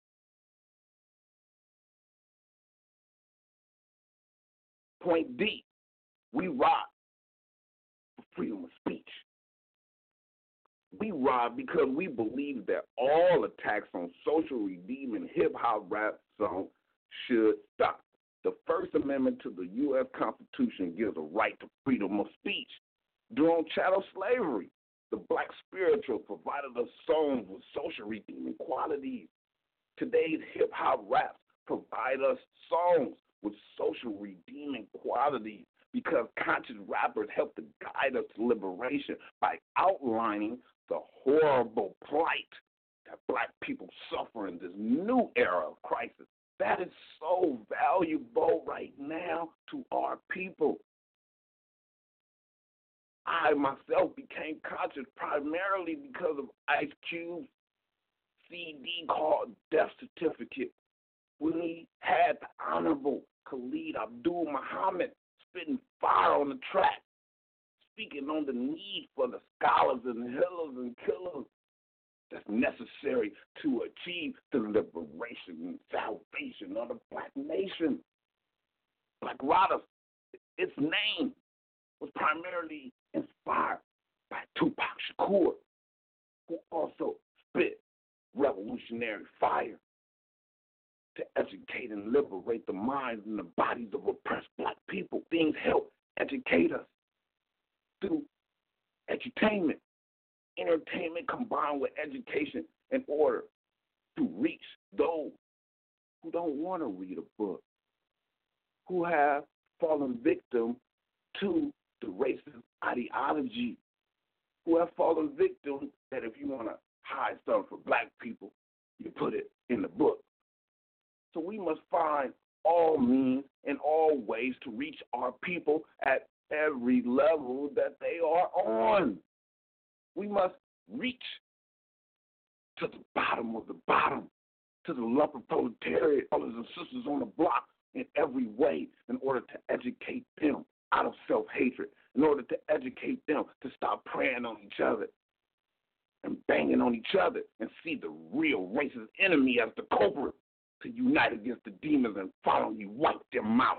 Point D, we ride for freedom of speech. We rob because we believe that all attacks on social redeeming hip-hop rap songs should stop. The First Amendment to the U S Constitution gives a right to freedom of speech. During chattel slavery, the black spirituals provided us songs with social redeeming qualities. Today's hip-hop raps provide us songs with social redeeming qualities because conscious rappers help to guide us to liberation by outlining the horrible plight that black people suffer in this new era of crisis. That is so valuable right now to our people. I myself became conscious primarily because of Ice Cube's C D called Death Certificate, when he had the Honorable Khalid Abdul Muhammad spitting fire on the track, speaking on the need for the scholars and healers and killers that's necessary to achieve the liberation and salvation of the black nation. Black Rada, its name was primarily inspired by Tupac Shakur, who also spit revolutionary fire to educate and liberate the minds and the bodies of oppressed black people. Things help educate us through edutainment, entertainment combined with education in order to reach those who don't want to read a book, who have fallen victim to the racist ideology, who have fallen victim that if you want to hide something for black people, you put it in the book. So we must find all means and all ways to reach our people at every level that they are on. We must reach to the bottom of the bottom, to the lump of proletariat, brothers and sisters on the block in every way in order to educate them out of self-hatred, in order to educate them to stop preying on each other and banging on each other and see the real racist enemy as the culprit, to unite against the demons and finally wipe them out.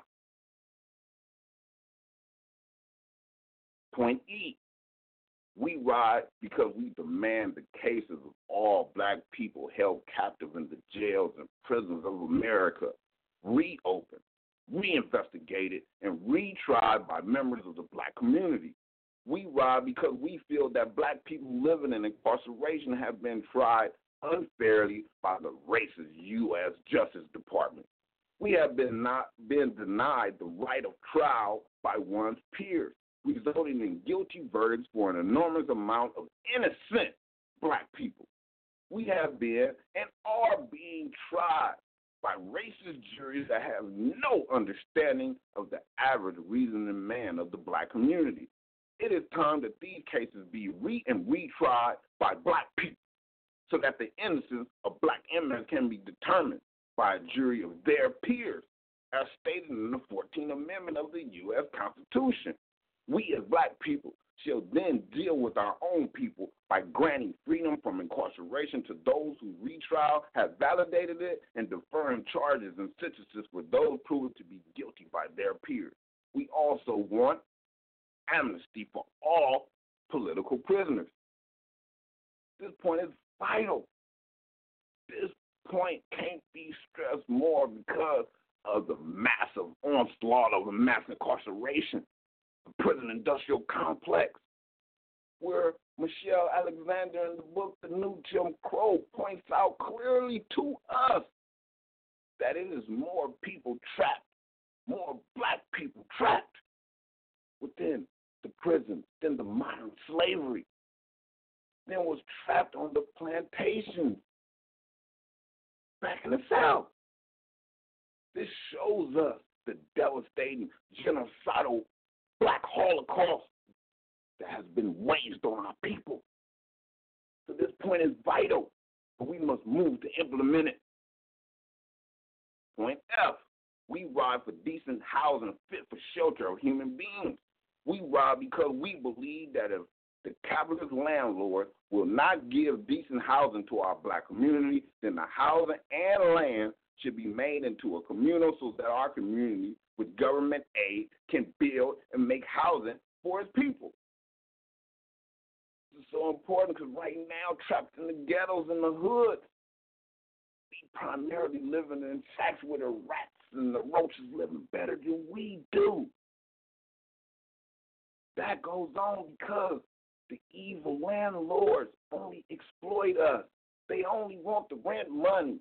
Point E, we ride because we demand the cases of all black people held captive in the jails and prisons of America reopened, reinvestigated, and retried by members of the black community. We ride because we feel that black people living in incarceration have been tried unfairly by the racist U S Justice Department. We have been not been denied the right of trial by one's peers, resulting in guilty verdicts for an enormous amount of innocent black people. We have been and are being tried by racist juries that have no understanding of the average reasoning man of the black community. It is time that these cases be re- and retried by black people, so that the innocence of black inmates can be determined by a jury of their peers, as stated in the fourteenth Amendment of the U S Constitution. We as black people shall then deal with our own people by granting freedom from incarceration to those whose retrial have validated it and deferring charges and sentences for those proven to be guilty by their peers. We also want amnesty for all political prisoners. This point is vital. This point can't be stressed more because of the massive onslaught of mass incarceration, the prison industrial complex, where Michelle Alexander in the book The New Jim Crow points out clearly to us that it is more people trapped, more black people trapped within the prison than the modern slavery, than was trapped on the plantations back in the South. This shows us the devastating, genocidal black holocaust that has been waged on our people. So this point is vital, but we must move to implement it. Point F, we ride for decent housing fit for shelter of human beings. We ride because we believe that if the capitalist landlord will not give decent housing to our black community, then the housing and land should be made into a communal so that our community, with government aid, can build and make housing for its people. This is so so important because right now, trapped in the ghettos and the hoods, we primarily living in shacks where the rats and the roaches living better than we do. That goes on because the evil landlords only exploit us. They only want the rent money.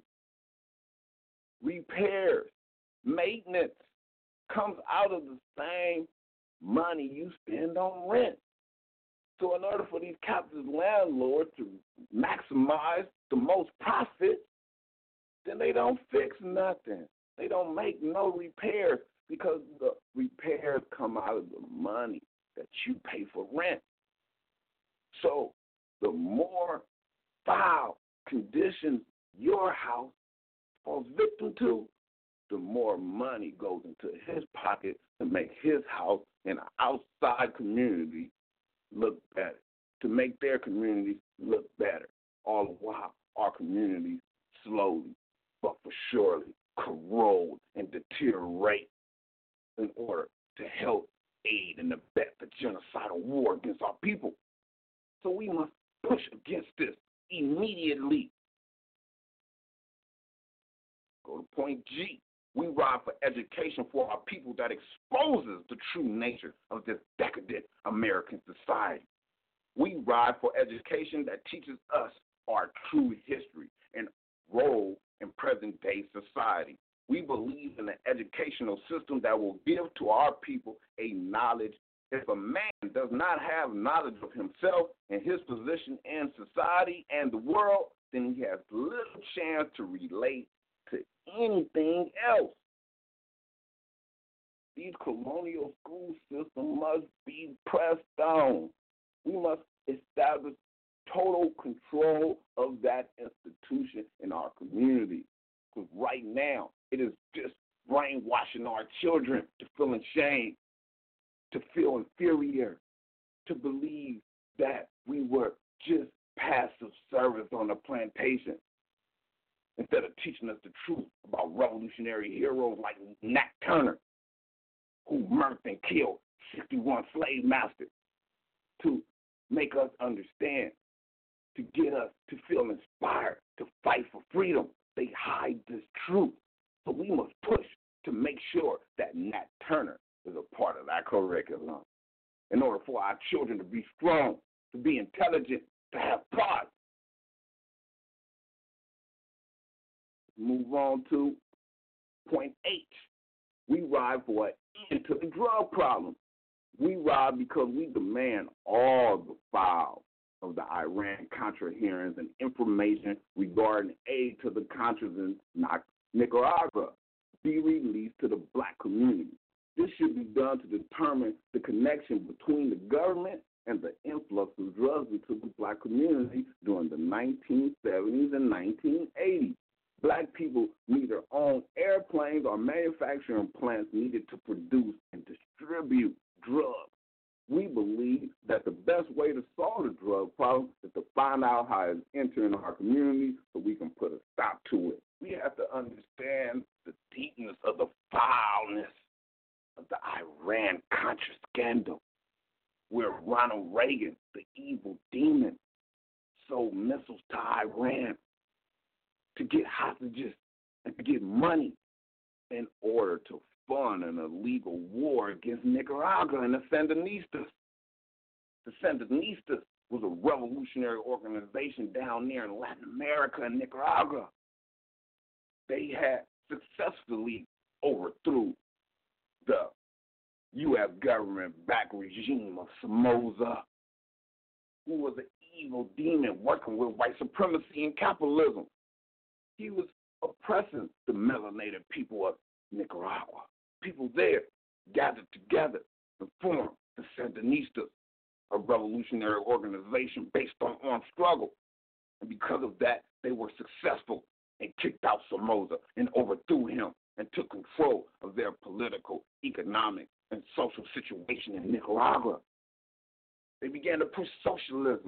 Repairs, maintenance comes out of the same money you spend on rent. So in order for these captive landlords to maximize the most profit, then they don't fix nothing. They don't make no repairs because the repairs come out of the money that you pay for rent. So the more foul conditions your house falls victim to, the more money goes into his pocket to make his house and an outside community look better, to make their communities look better. All the while, our communities slowly but for surely corrode and deteriorate in order to help aid and abet the genocidal war against our people. So we must push against this immediately. Go to point G. We ride for education for our people that exposes the true nature of this decadent American society. We ride for education that teaches us our true history and role in present-day society. We believe in an educational system that will give to our people a knowledge. If a man does not have knowledge of himself and his position in society and the world, then he has little chance to relate to anything else. These colonial school systems must be pressed down. We must establish total control of that institution in our community. Because right now, it is just brainwashing our children to feel ashamed, to feel inferior, to believe that we were just passive service on the plantation, instead of teaching us the truth about revolutionary heroes like Nat Turner, who murdered and killed sixty-one slave masters, to make us understand, to get us to feel inspired to fight for freedom. They hide this truth. So we must push to make sure that Nat Turner is a part of that curriculum in order for our children to be strong, to be intelligent, to have pride. Move on to point H. We ride for an end to the drug problem. We ride because we demand all the files of the Iran-Contra hearings and information regarding aid to the Contras in Nicaragua be released to the black community. This should be done to determine the connection between the government and the influx of drugs into the black community during the nineteen seventies and nineteen eighties. Black people neither own airplanes or manufacturing plants needed to produce and distribute drugs. We believe that the best way to solve the drug problem is to find out how it's entering our community so we can put a stop to it. We have to understand the deepness of the foulness of the Iran-Contra scandal, where Ronald Reagan, the evil demon, sold missiles to Iran to get hostages and to get money in order to fund an illegal war against Nicaragua and the Sandinistas. The Sandinistas was a revolutionary organization down there in Latin America and Nicaragua. They had successfully overthrew the U S government-backed regime of Somoza, who was an evil demon working with white supremacy and capitalism. He was oppressing the melanated people of Nicaragua. People there gathered together to form the Sandinistas, a revolutionary organization based on armed struggle. And because of that, they were successful and kicked out Somoza and overthrew him and took control of their political, economic, and social situation in Nicaragua. They began to push socialism.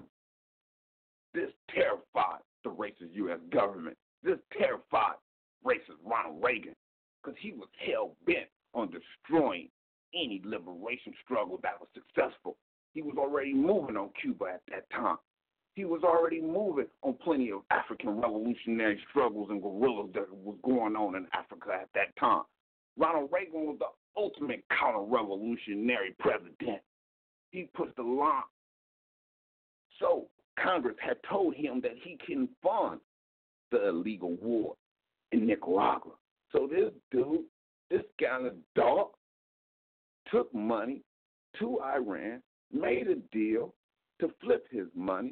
This terrified the racist U S government. This terrified racist Ronald Reagan because he was hell-bent on destroying any liberation struggle that was successful. He was already moving on Cuba at that time. He was already moving on plenty of African revolutionary struggles and guerrillas that was going on in Africa at that time. Ronald Reagan was the ultimate counter-revolutionary president. He pushed the line. So Congress had told him that he can fund the illegal war in Nicaragua. So this dude, this kind of dog, took money to Iran, made a deal to flip his money,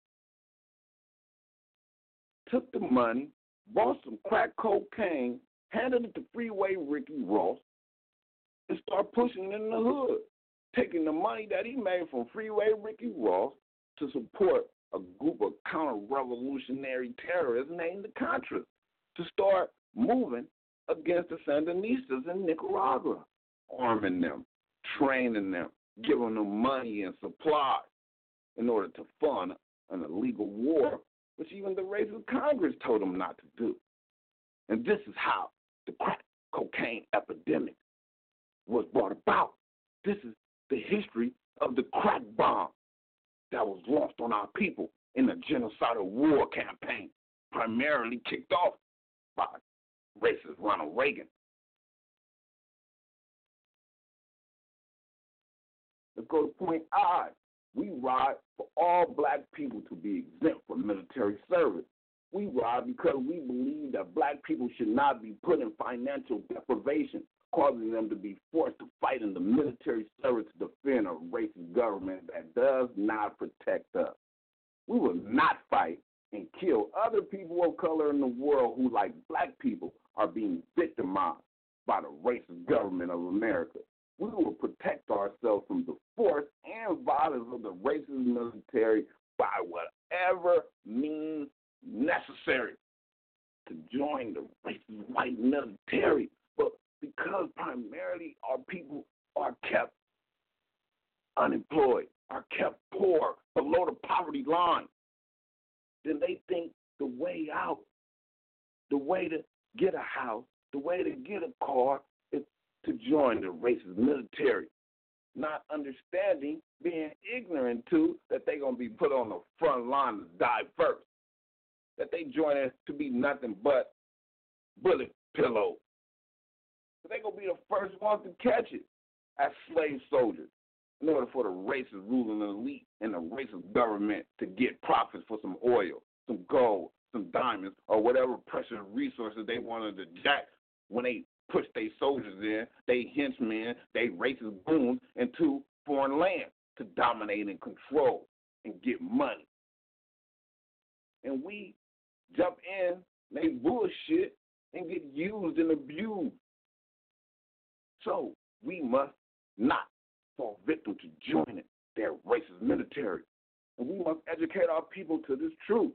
took the money, bought some crack cocaine, handed it to Freeway Ricky Ross, and started pushing it in the hood, taking the money that he made from Freeway Ricky Ross to support a group of counter-revolutionary terrorists named the Contras to start moving against the Sandinistas in Nicaragua, arming them, training them, giving them money and supplies in order to fund an illegal war, which even the racist Congress told them not to do. And this is how the crack cocaine epidemic was brought about. This is the history of the crack bomb that was launched on our people in a genocidal war campaign, primarily kicked off by racist Ronald Reagan. Let's go to point I. We ride for all black people to be exempt from military service. We ride because we believe that black people should not be put in financial deprivation, causing them to be forced to fight in the military service to defend a racist government that does not protect us. We will not fight and kill other people of color in the world who, like black people, are being victimized by the racist government of America. We will protect ourselves from the force and violence of the racist military by whatever means necessary to join the racist white military. But because primarily our people are kept unemployed, are kept poor, below the poverty line, then they think the way out, the way to get a house, the way to get a car is to join the racist military, not understanding, being ignorant to, that they're going to be put on the front line to die first, that they join us to be nothing but bullet pillows. They're going to be the first ones to catch it as slave soldiers in order for the racist ruling elite and the racist government to get profits for some oil, some gold, some diamonds, or whatever precious resources they wanted to jack when they push their soldiers in, they henchmen, they racist goons into foreign lands to dominate and control and get money. And we jump in, they bullshit, and get used and abused. So we must not fall victim to joining their racist military. And we must educate our people to this truth.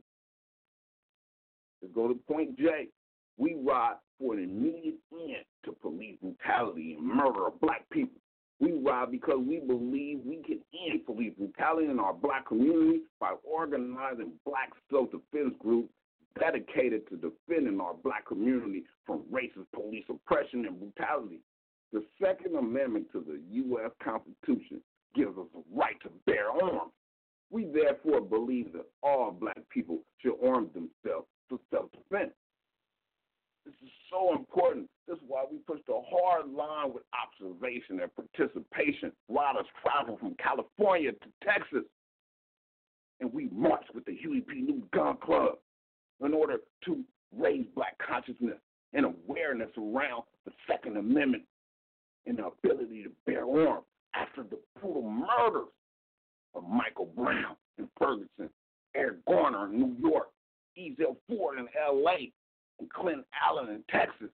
To go to point J, we ride for an immediate end to police brutality and murder of black people. We ride because we believe we can end police brutality in our black community by organizing black self-defense groups dedicated to defending our black community from racist police oppression and brutality. The Second Amendment to the U S Constitution gives us a right to bear arms. We therefore believe that all black people should arm themselves for self-defense. This is so important. This is why we push the hard line with observation and participation. Riders travel from California to Texas, and we march with the Huey P. Newton Gun Club in order to raise black consciousness and awareness around the Second Amendment and the ability to bear arms after the brutal murders of Michael Brown in Ferguson, Eric Garner in New York, Ezell Ford in L A, and Clint Allen in Texas.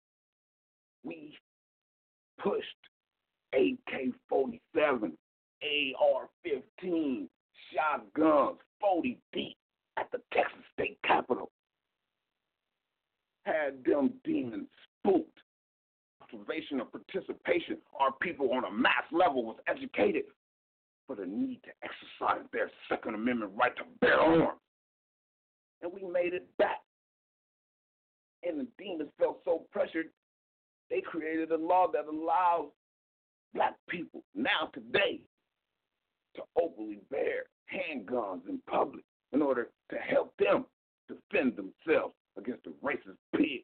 We pushed A K forty-seven, A R fifteen, shotguns, forty deep at the Texas State Capitol. Had them demons spooked. Observation and participation, our people on a mass level was educated for the need to exercise their Second Amendment right to bear arms. And we made it back. And the demons felt so pressured, they created a law that allows black people now today to openly bear handguns in public in order to help them defend themselves against the racist pig.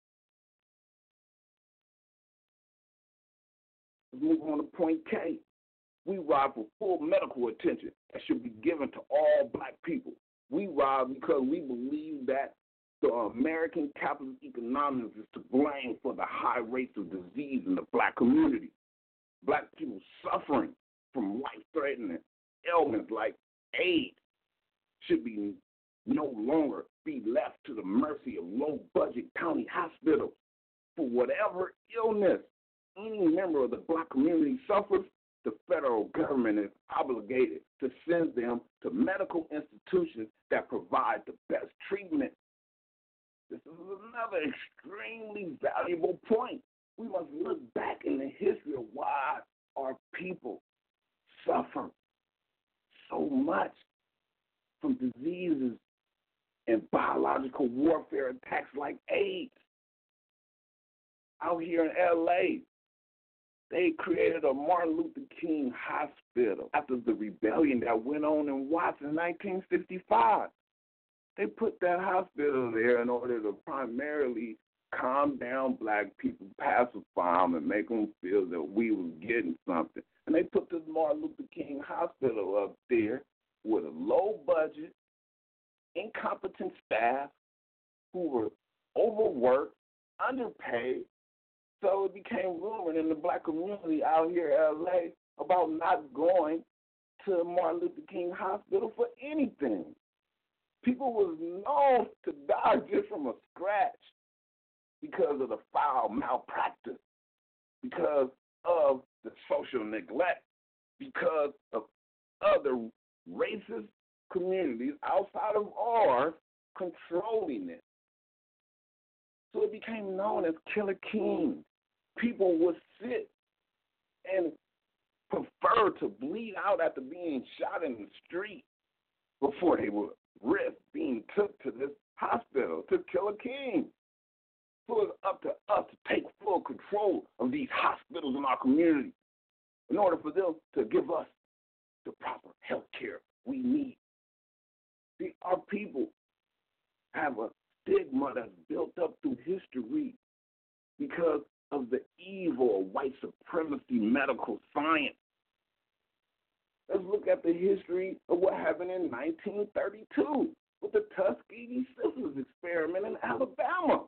Let's move on to point K. We rob for full medical attention that should be given to all black people. We rob because we believe that the American capitalist economics is to blame for the high rates of disease in the black community. Black people suffering from life-threatening ailments like AIDS should be no longer be left to the mercy of low-budget county hospitals. For whatever illness any member of the black community suffers, the federal government is obligated to send them to medical institutions that provide the best treatment. This is another extremely valuable point. We must look back in the history of why our people suffer so much from diseases and biological warfare attacks like AIDS. Out here in L A, they created a Martin Luther King Hospital after the rebellion that went on in Watts in nineteen sixty-five. They put that hospital there in order to primarily calm down black people, pacify them, and make them feel that we was getting something. And they put this Martin Luther King Hospital up there with a low budget, incompetent staff who were overworked, underpaid. So it became rumored in the black community out here in L A about not going to Martin Luther King Hospital for anything. People was known to die just from a scratch because of the foul malpractice, because of the social neglect, because of other racist communities outside of ours controlling it. So it became known as Killer King. People would sit and prefer to bleed out after being shot in the street before they would risk being took to this hospital, to Killer King. So it's up to us to take full control of these hospitals in our community in order for them to give us the proper health care we need. See, our people have a stigma that's built up through history because of the evil of white supremacy medical science. Let's look at the history of what happened in nineteen thirty-two with the Tuskegee syphilis experiment in Alabama.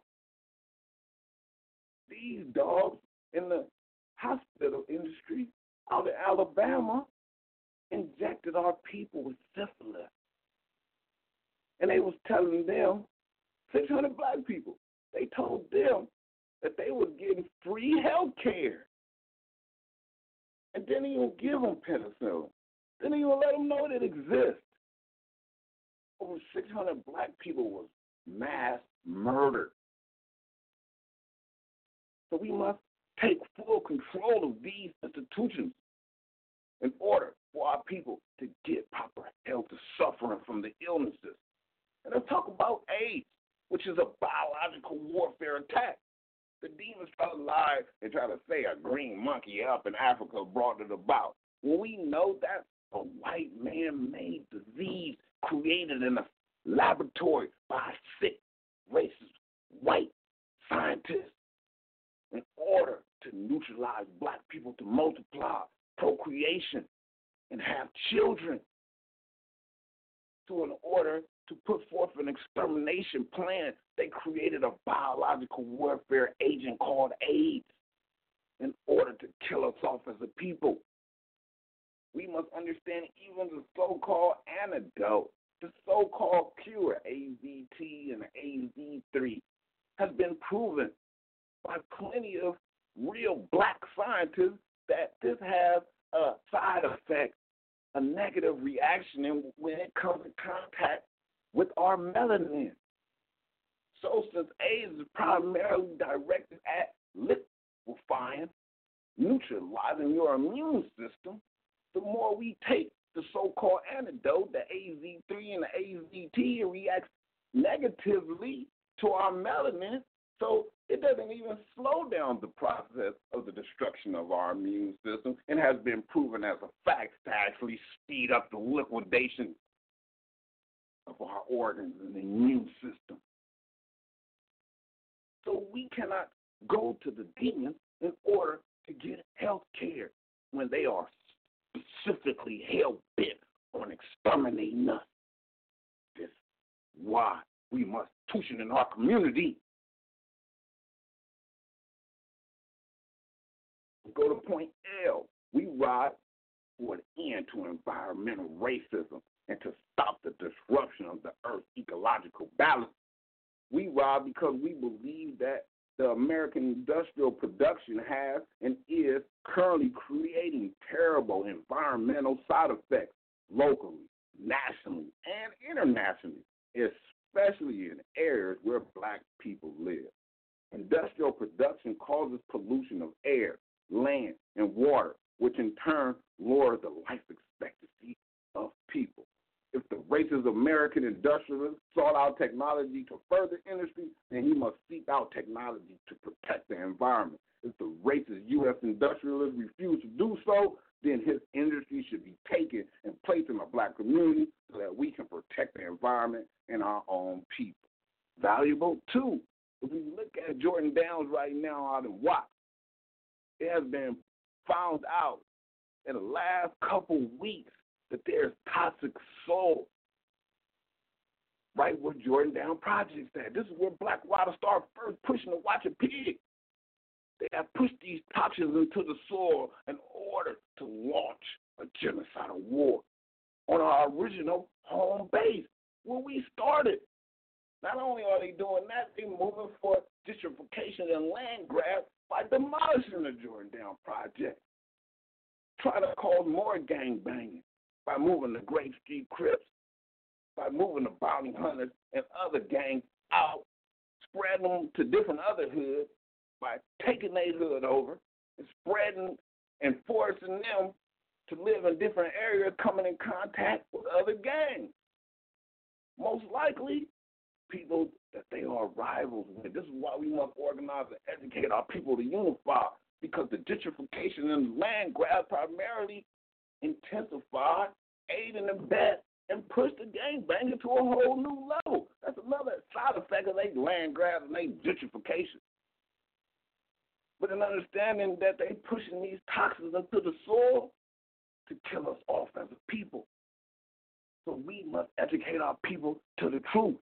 These dogs in the hospital industry out in Alabama injected our people with syphilis. And they was telling them, six hundred black people, they told them that they was getting free health care. And didn't even give them penicillin. Didn't even let them know it exists. Over six hundred black people was mass murdered. So we must take full control of these institutions in order for our people to get proper health to suffering from the illnesses. And let's talk about AIDS, which is a biological warfare attack. The demons try to lie and try to say a green monkey up in Africa brought it about. When we know that a white man-made disease created in a laboratory by sick, racist, white scientists in order to neutralize black people to multiply, procreation, and have children. So in order to put forth an extermination plan, they created a biological warfare agent called AIDS in order to kill us off as a people. We must understand even the so-called antidote, the so-called cure, A Z T and A Z three, has been proven by plenty of real black scientists that this has a side effect, a negative reaction when it comes in contact with our melanin. So since AIDS is primarily directed at liquefying, neutralizing your immune system, the more we take the so-called antidote, the A Z three and the A Z T, it reacts negatively to our melanin, so it doesn't even slow down the process of the destruction of our immune system and has been proven as a fact to actually speed up the liquidation of our organs and the immune system. So we cannot go to the demons in order to get health care when they are specifically hell-bent on exterminating us. This is why we must push it in our community. Go to point L. We ride for an end to environmental racism and to stop the disruption of the Earth's ecological balance. We ride because we believe that the American industrial production has and is currently creating terrible environmental side effects locally, nationally, and internationally, especially in areas where black people live. Industrial production causes pollution of air, land, and water, which in turn lowers the life expectancy of people. If the racist American industrialist sought out technology to further industry, then he must seek out technology to protect the environment. If the racist U S industrialist refused to do so, then his industry should be taken and placed in a black community so that we can protect the environment and our own people. Valuable, too. If we look at Jordan Downs right now out in Watts, it has been found out in the last couple weeks that there's toxic soil right where Jordan Down Project's at. This is where Blackwater started first pushing the Watch a Pig. They have pushed these toxins into the soil in order to launch a genocidal war on our original home base where we started. Not only are they doing that, they're moving for gentrification and land grab by demolishing the Jordan Down Project. Trying to cause more gang banging by moving the Grape Street Crips, by moving the Bounty Hunters and other gangs out, spreading them to different other hoods, by taking their hood over and spreading and forcing them to live in different areas, coming in contact with other gangs. Most likely, people that they are rivals with. This is why we must organize and educate our people to unify, because the gentrification and land grab primarily intensify, aid and abet, and push the gangbanging to a whole new level. That's another side effect of they land grab and they gentrification. But in understanding that they pushing these toxins into the soil to kill us off as a people. So we must educate our people to the truth.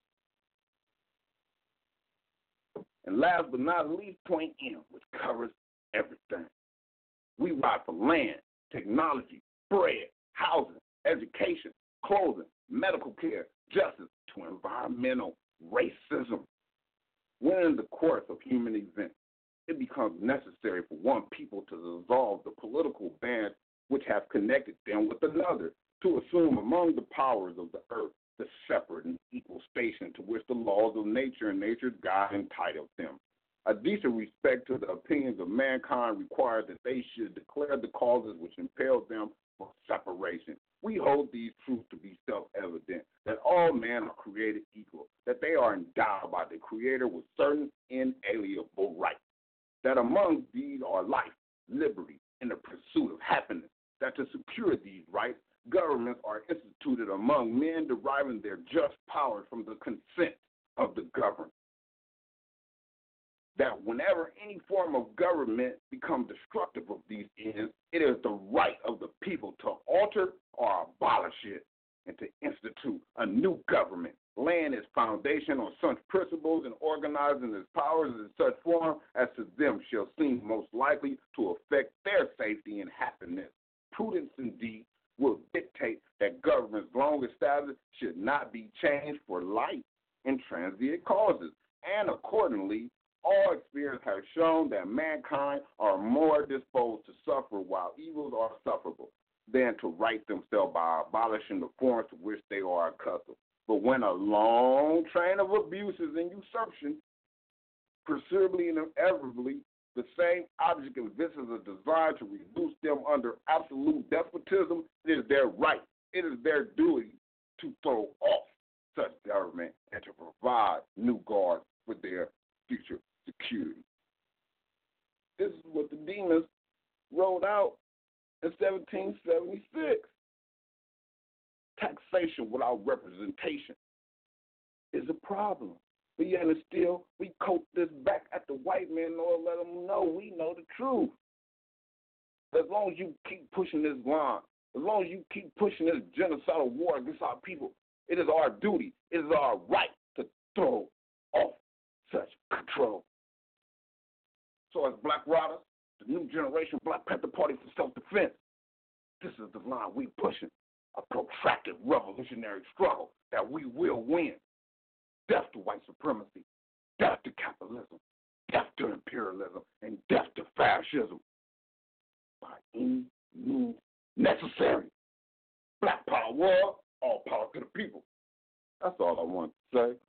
And last but not least, point M, which covers everything. We ride for land, technology, bread, housing, education, clothing, medical care, justice, to environmental racism. When in the course of human events, it becomes necessary for one people to dissolve the political bands which have connected them with another, to assume among the powers of the earth the separate and equal station to which the laws of nature and nature's God entitled them. A decent respect to the opinions of mankind requires that they should declare the causes which impel them for separation. We hold these truths to be self-evident, that all men are created equal, that they are endowed by the Creator with certain inalienable rights, that among these are life, liberty, and the pursuit of happiness, that to secure these rights, governments are instituted among men deriving their just power from the consent of the governed. That whenever any form of government becomes destructive of these ends, it is the right of the people to alter or abolish it and to institute a new government, laying its foundation on such principles and organizing its powers in such form as to them shall seem most likely to affect their safety and happiness. Prudence indeed will dictate that governments long established should not be changed for light and transient causes, and accordingly, all experience has shown that mankind are more disposed to suffer while evils are sufferable than to right themselves by abolishing the forms to which they are accustomed. But when a long train of abuses and usurpation, perceivably and inevitably, the same object evinces a desire to reduce them under absolute despotism, it is their right, it is their duty to throw off such government and to provide new guards for their future security. This is what the demons rolled out in seventeen seventy-six. taxation without representation is a problem. But yet and still, we coat this back at the white man in order to let them know we know the truth. As long as you keep pushing this line, as long as you keep pushing this genocidal war against our people, it is our duty, it is our right to throw off such control. So as Black Riders, the new generation Black Panther Party for Self-Defense, this is the line we pushing, a protracted revolutionary struggle that we will win. Death to white supremacy, death to capitalism, death to imperialism, and death to fascism. By any means necessary. Black power, all power to the people. That's all I want to say.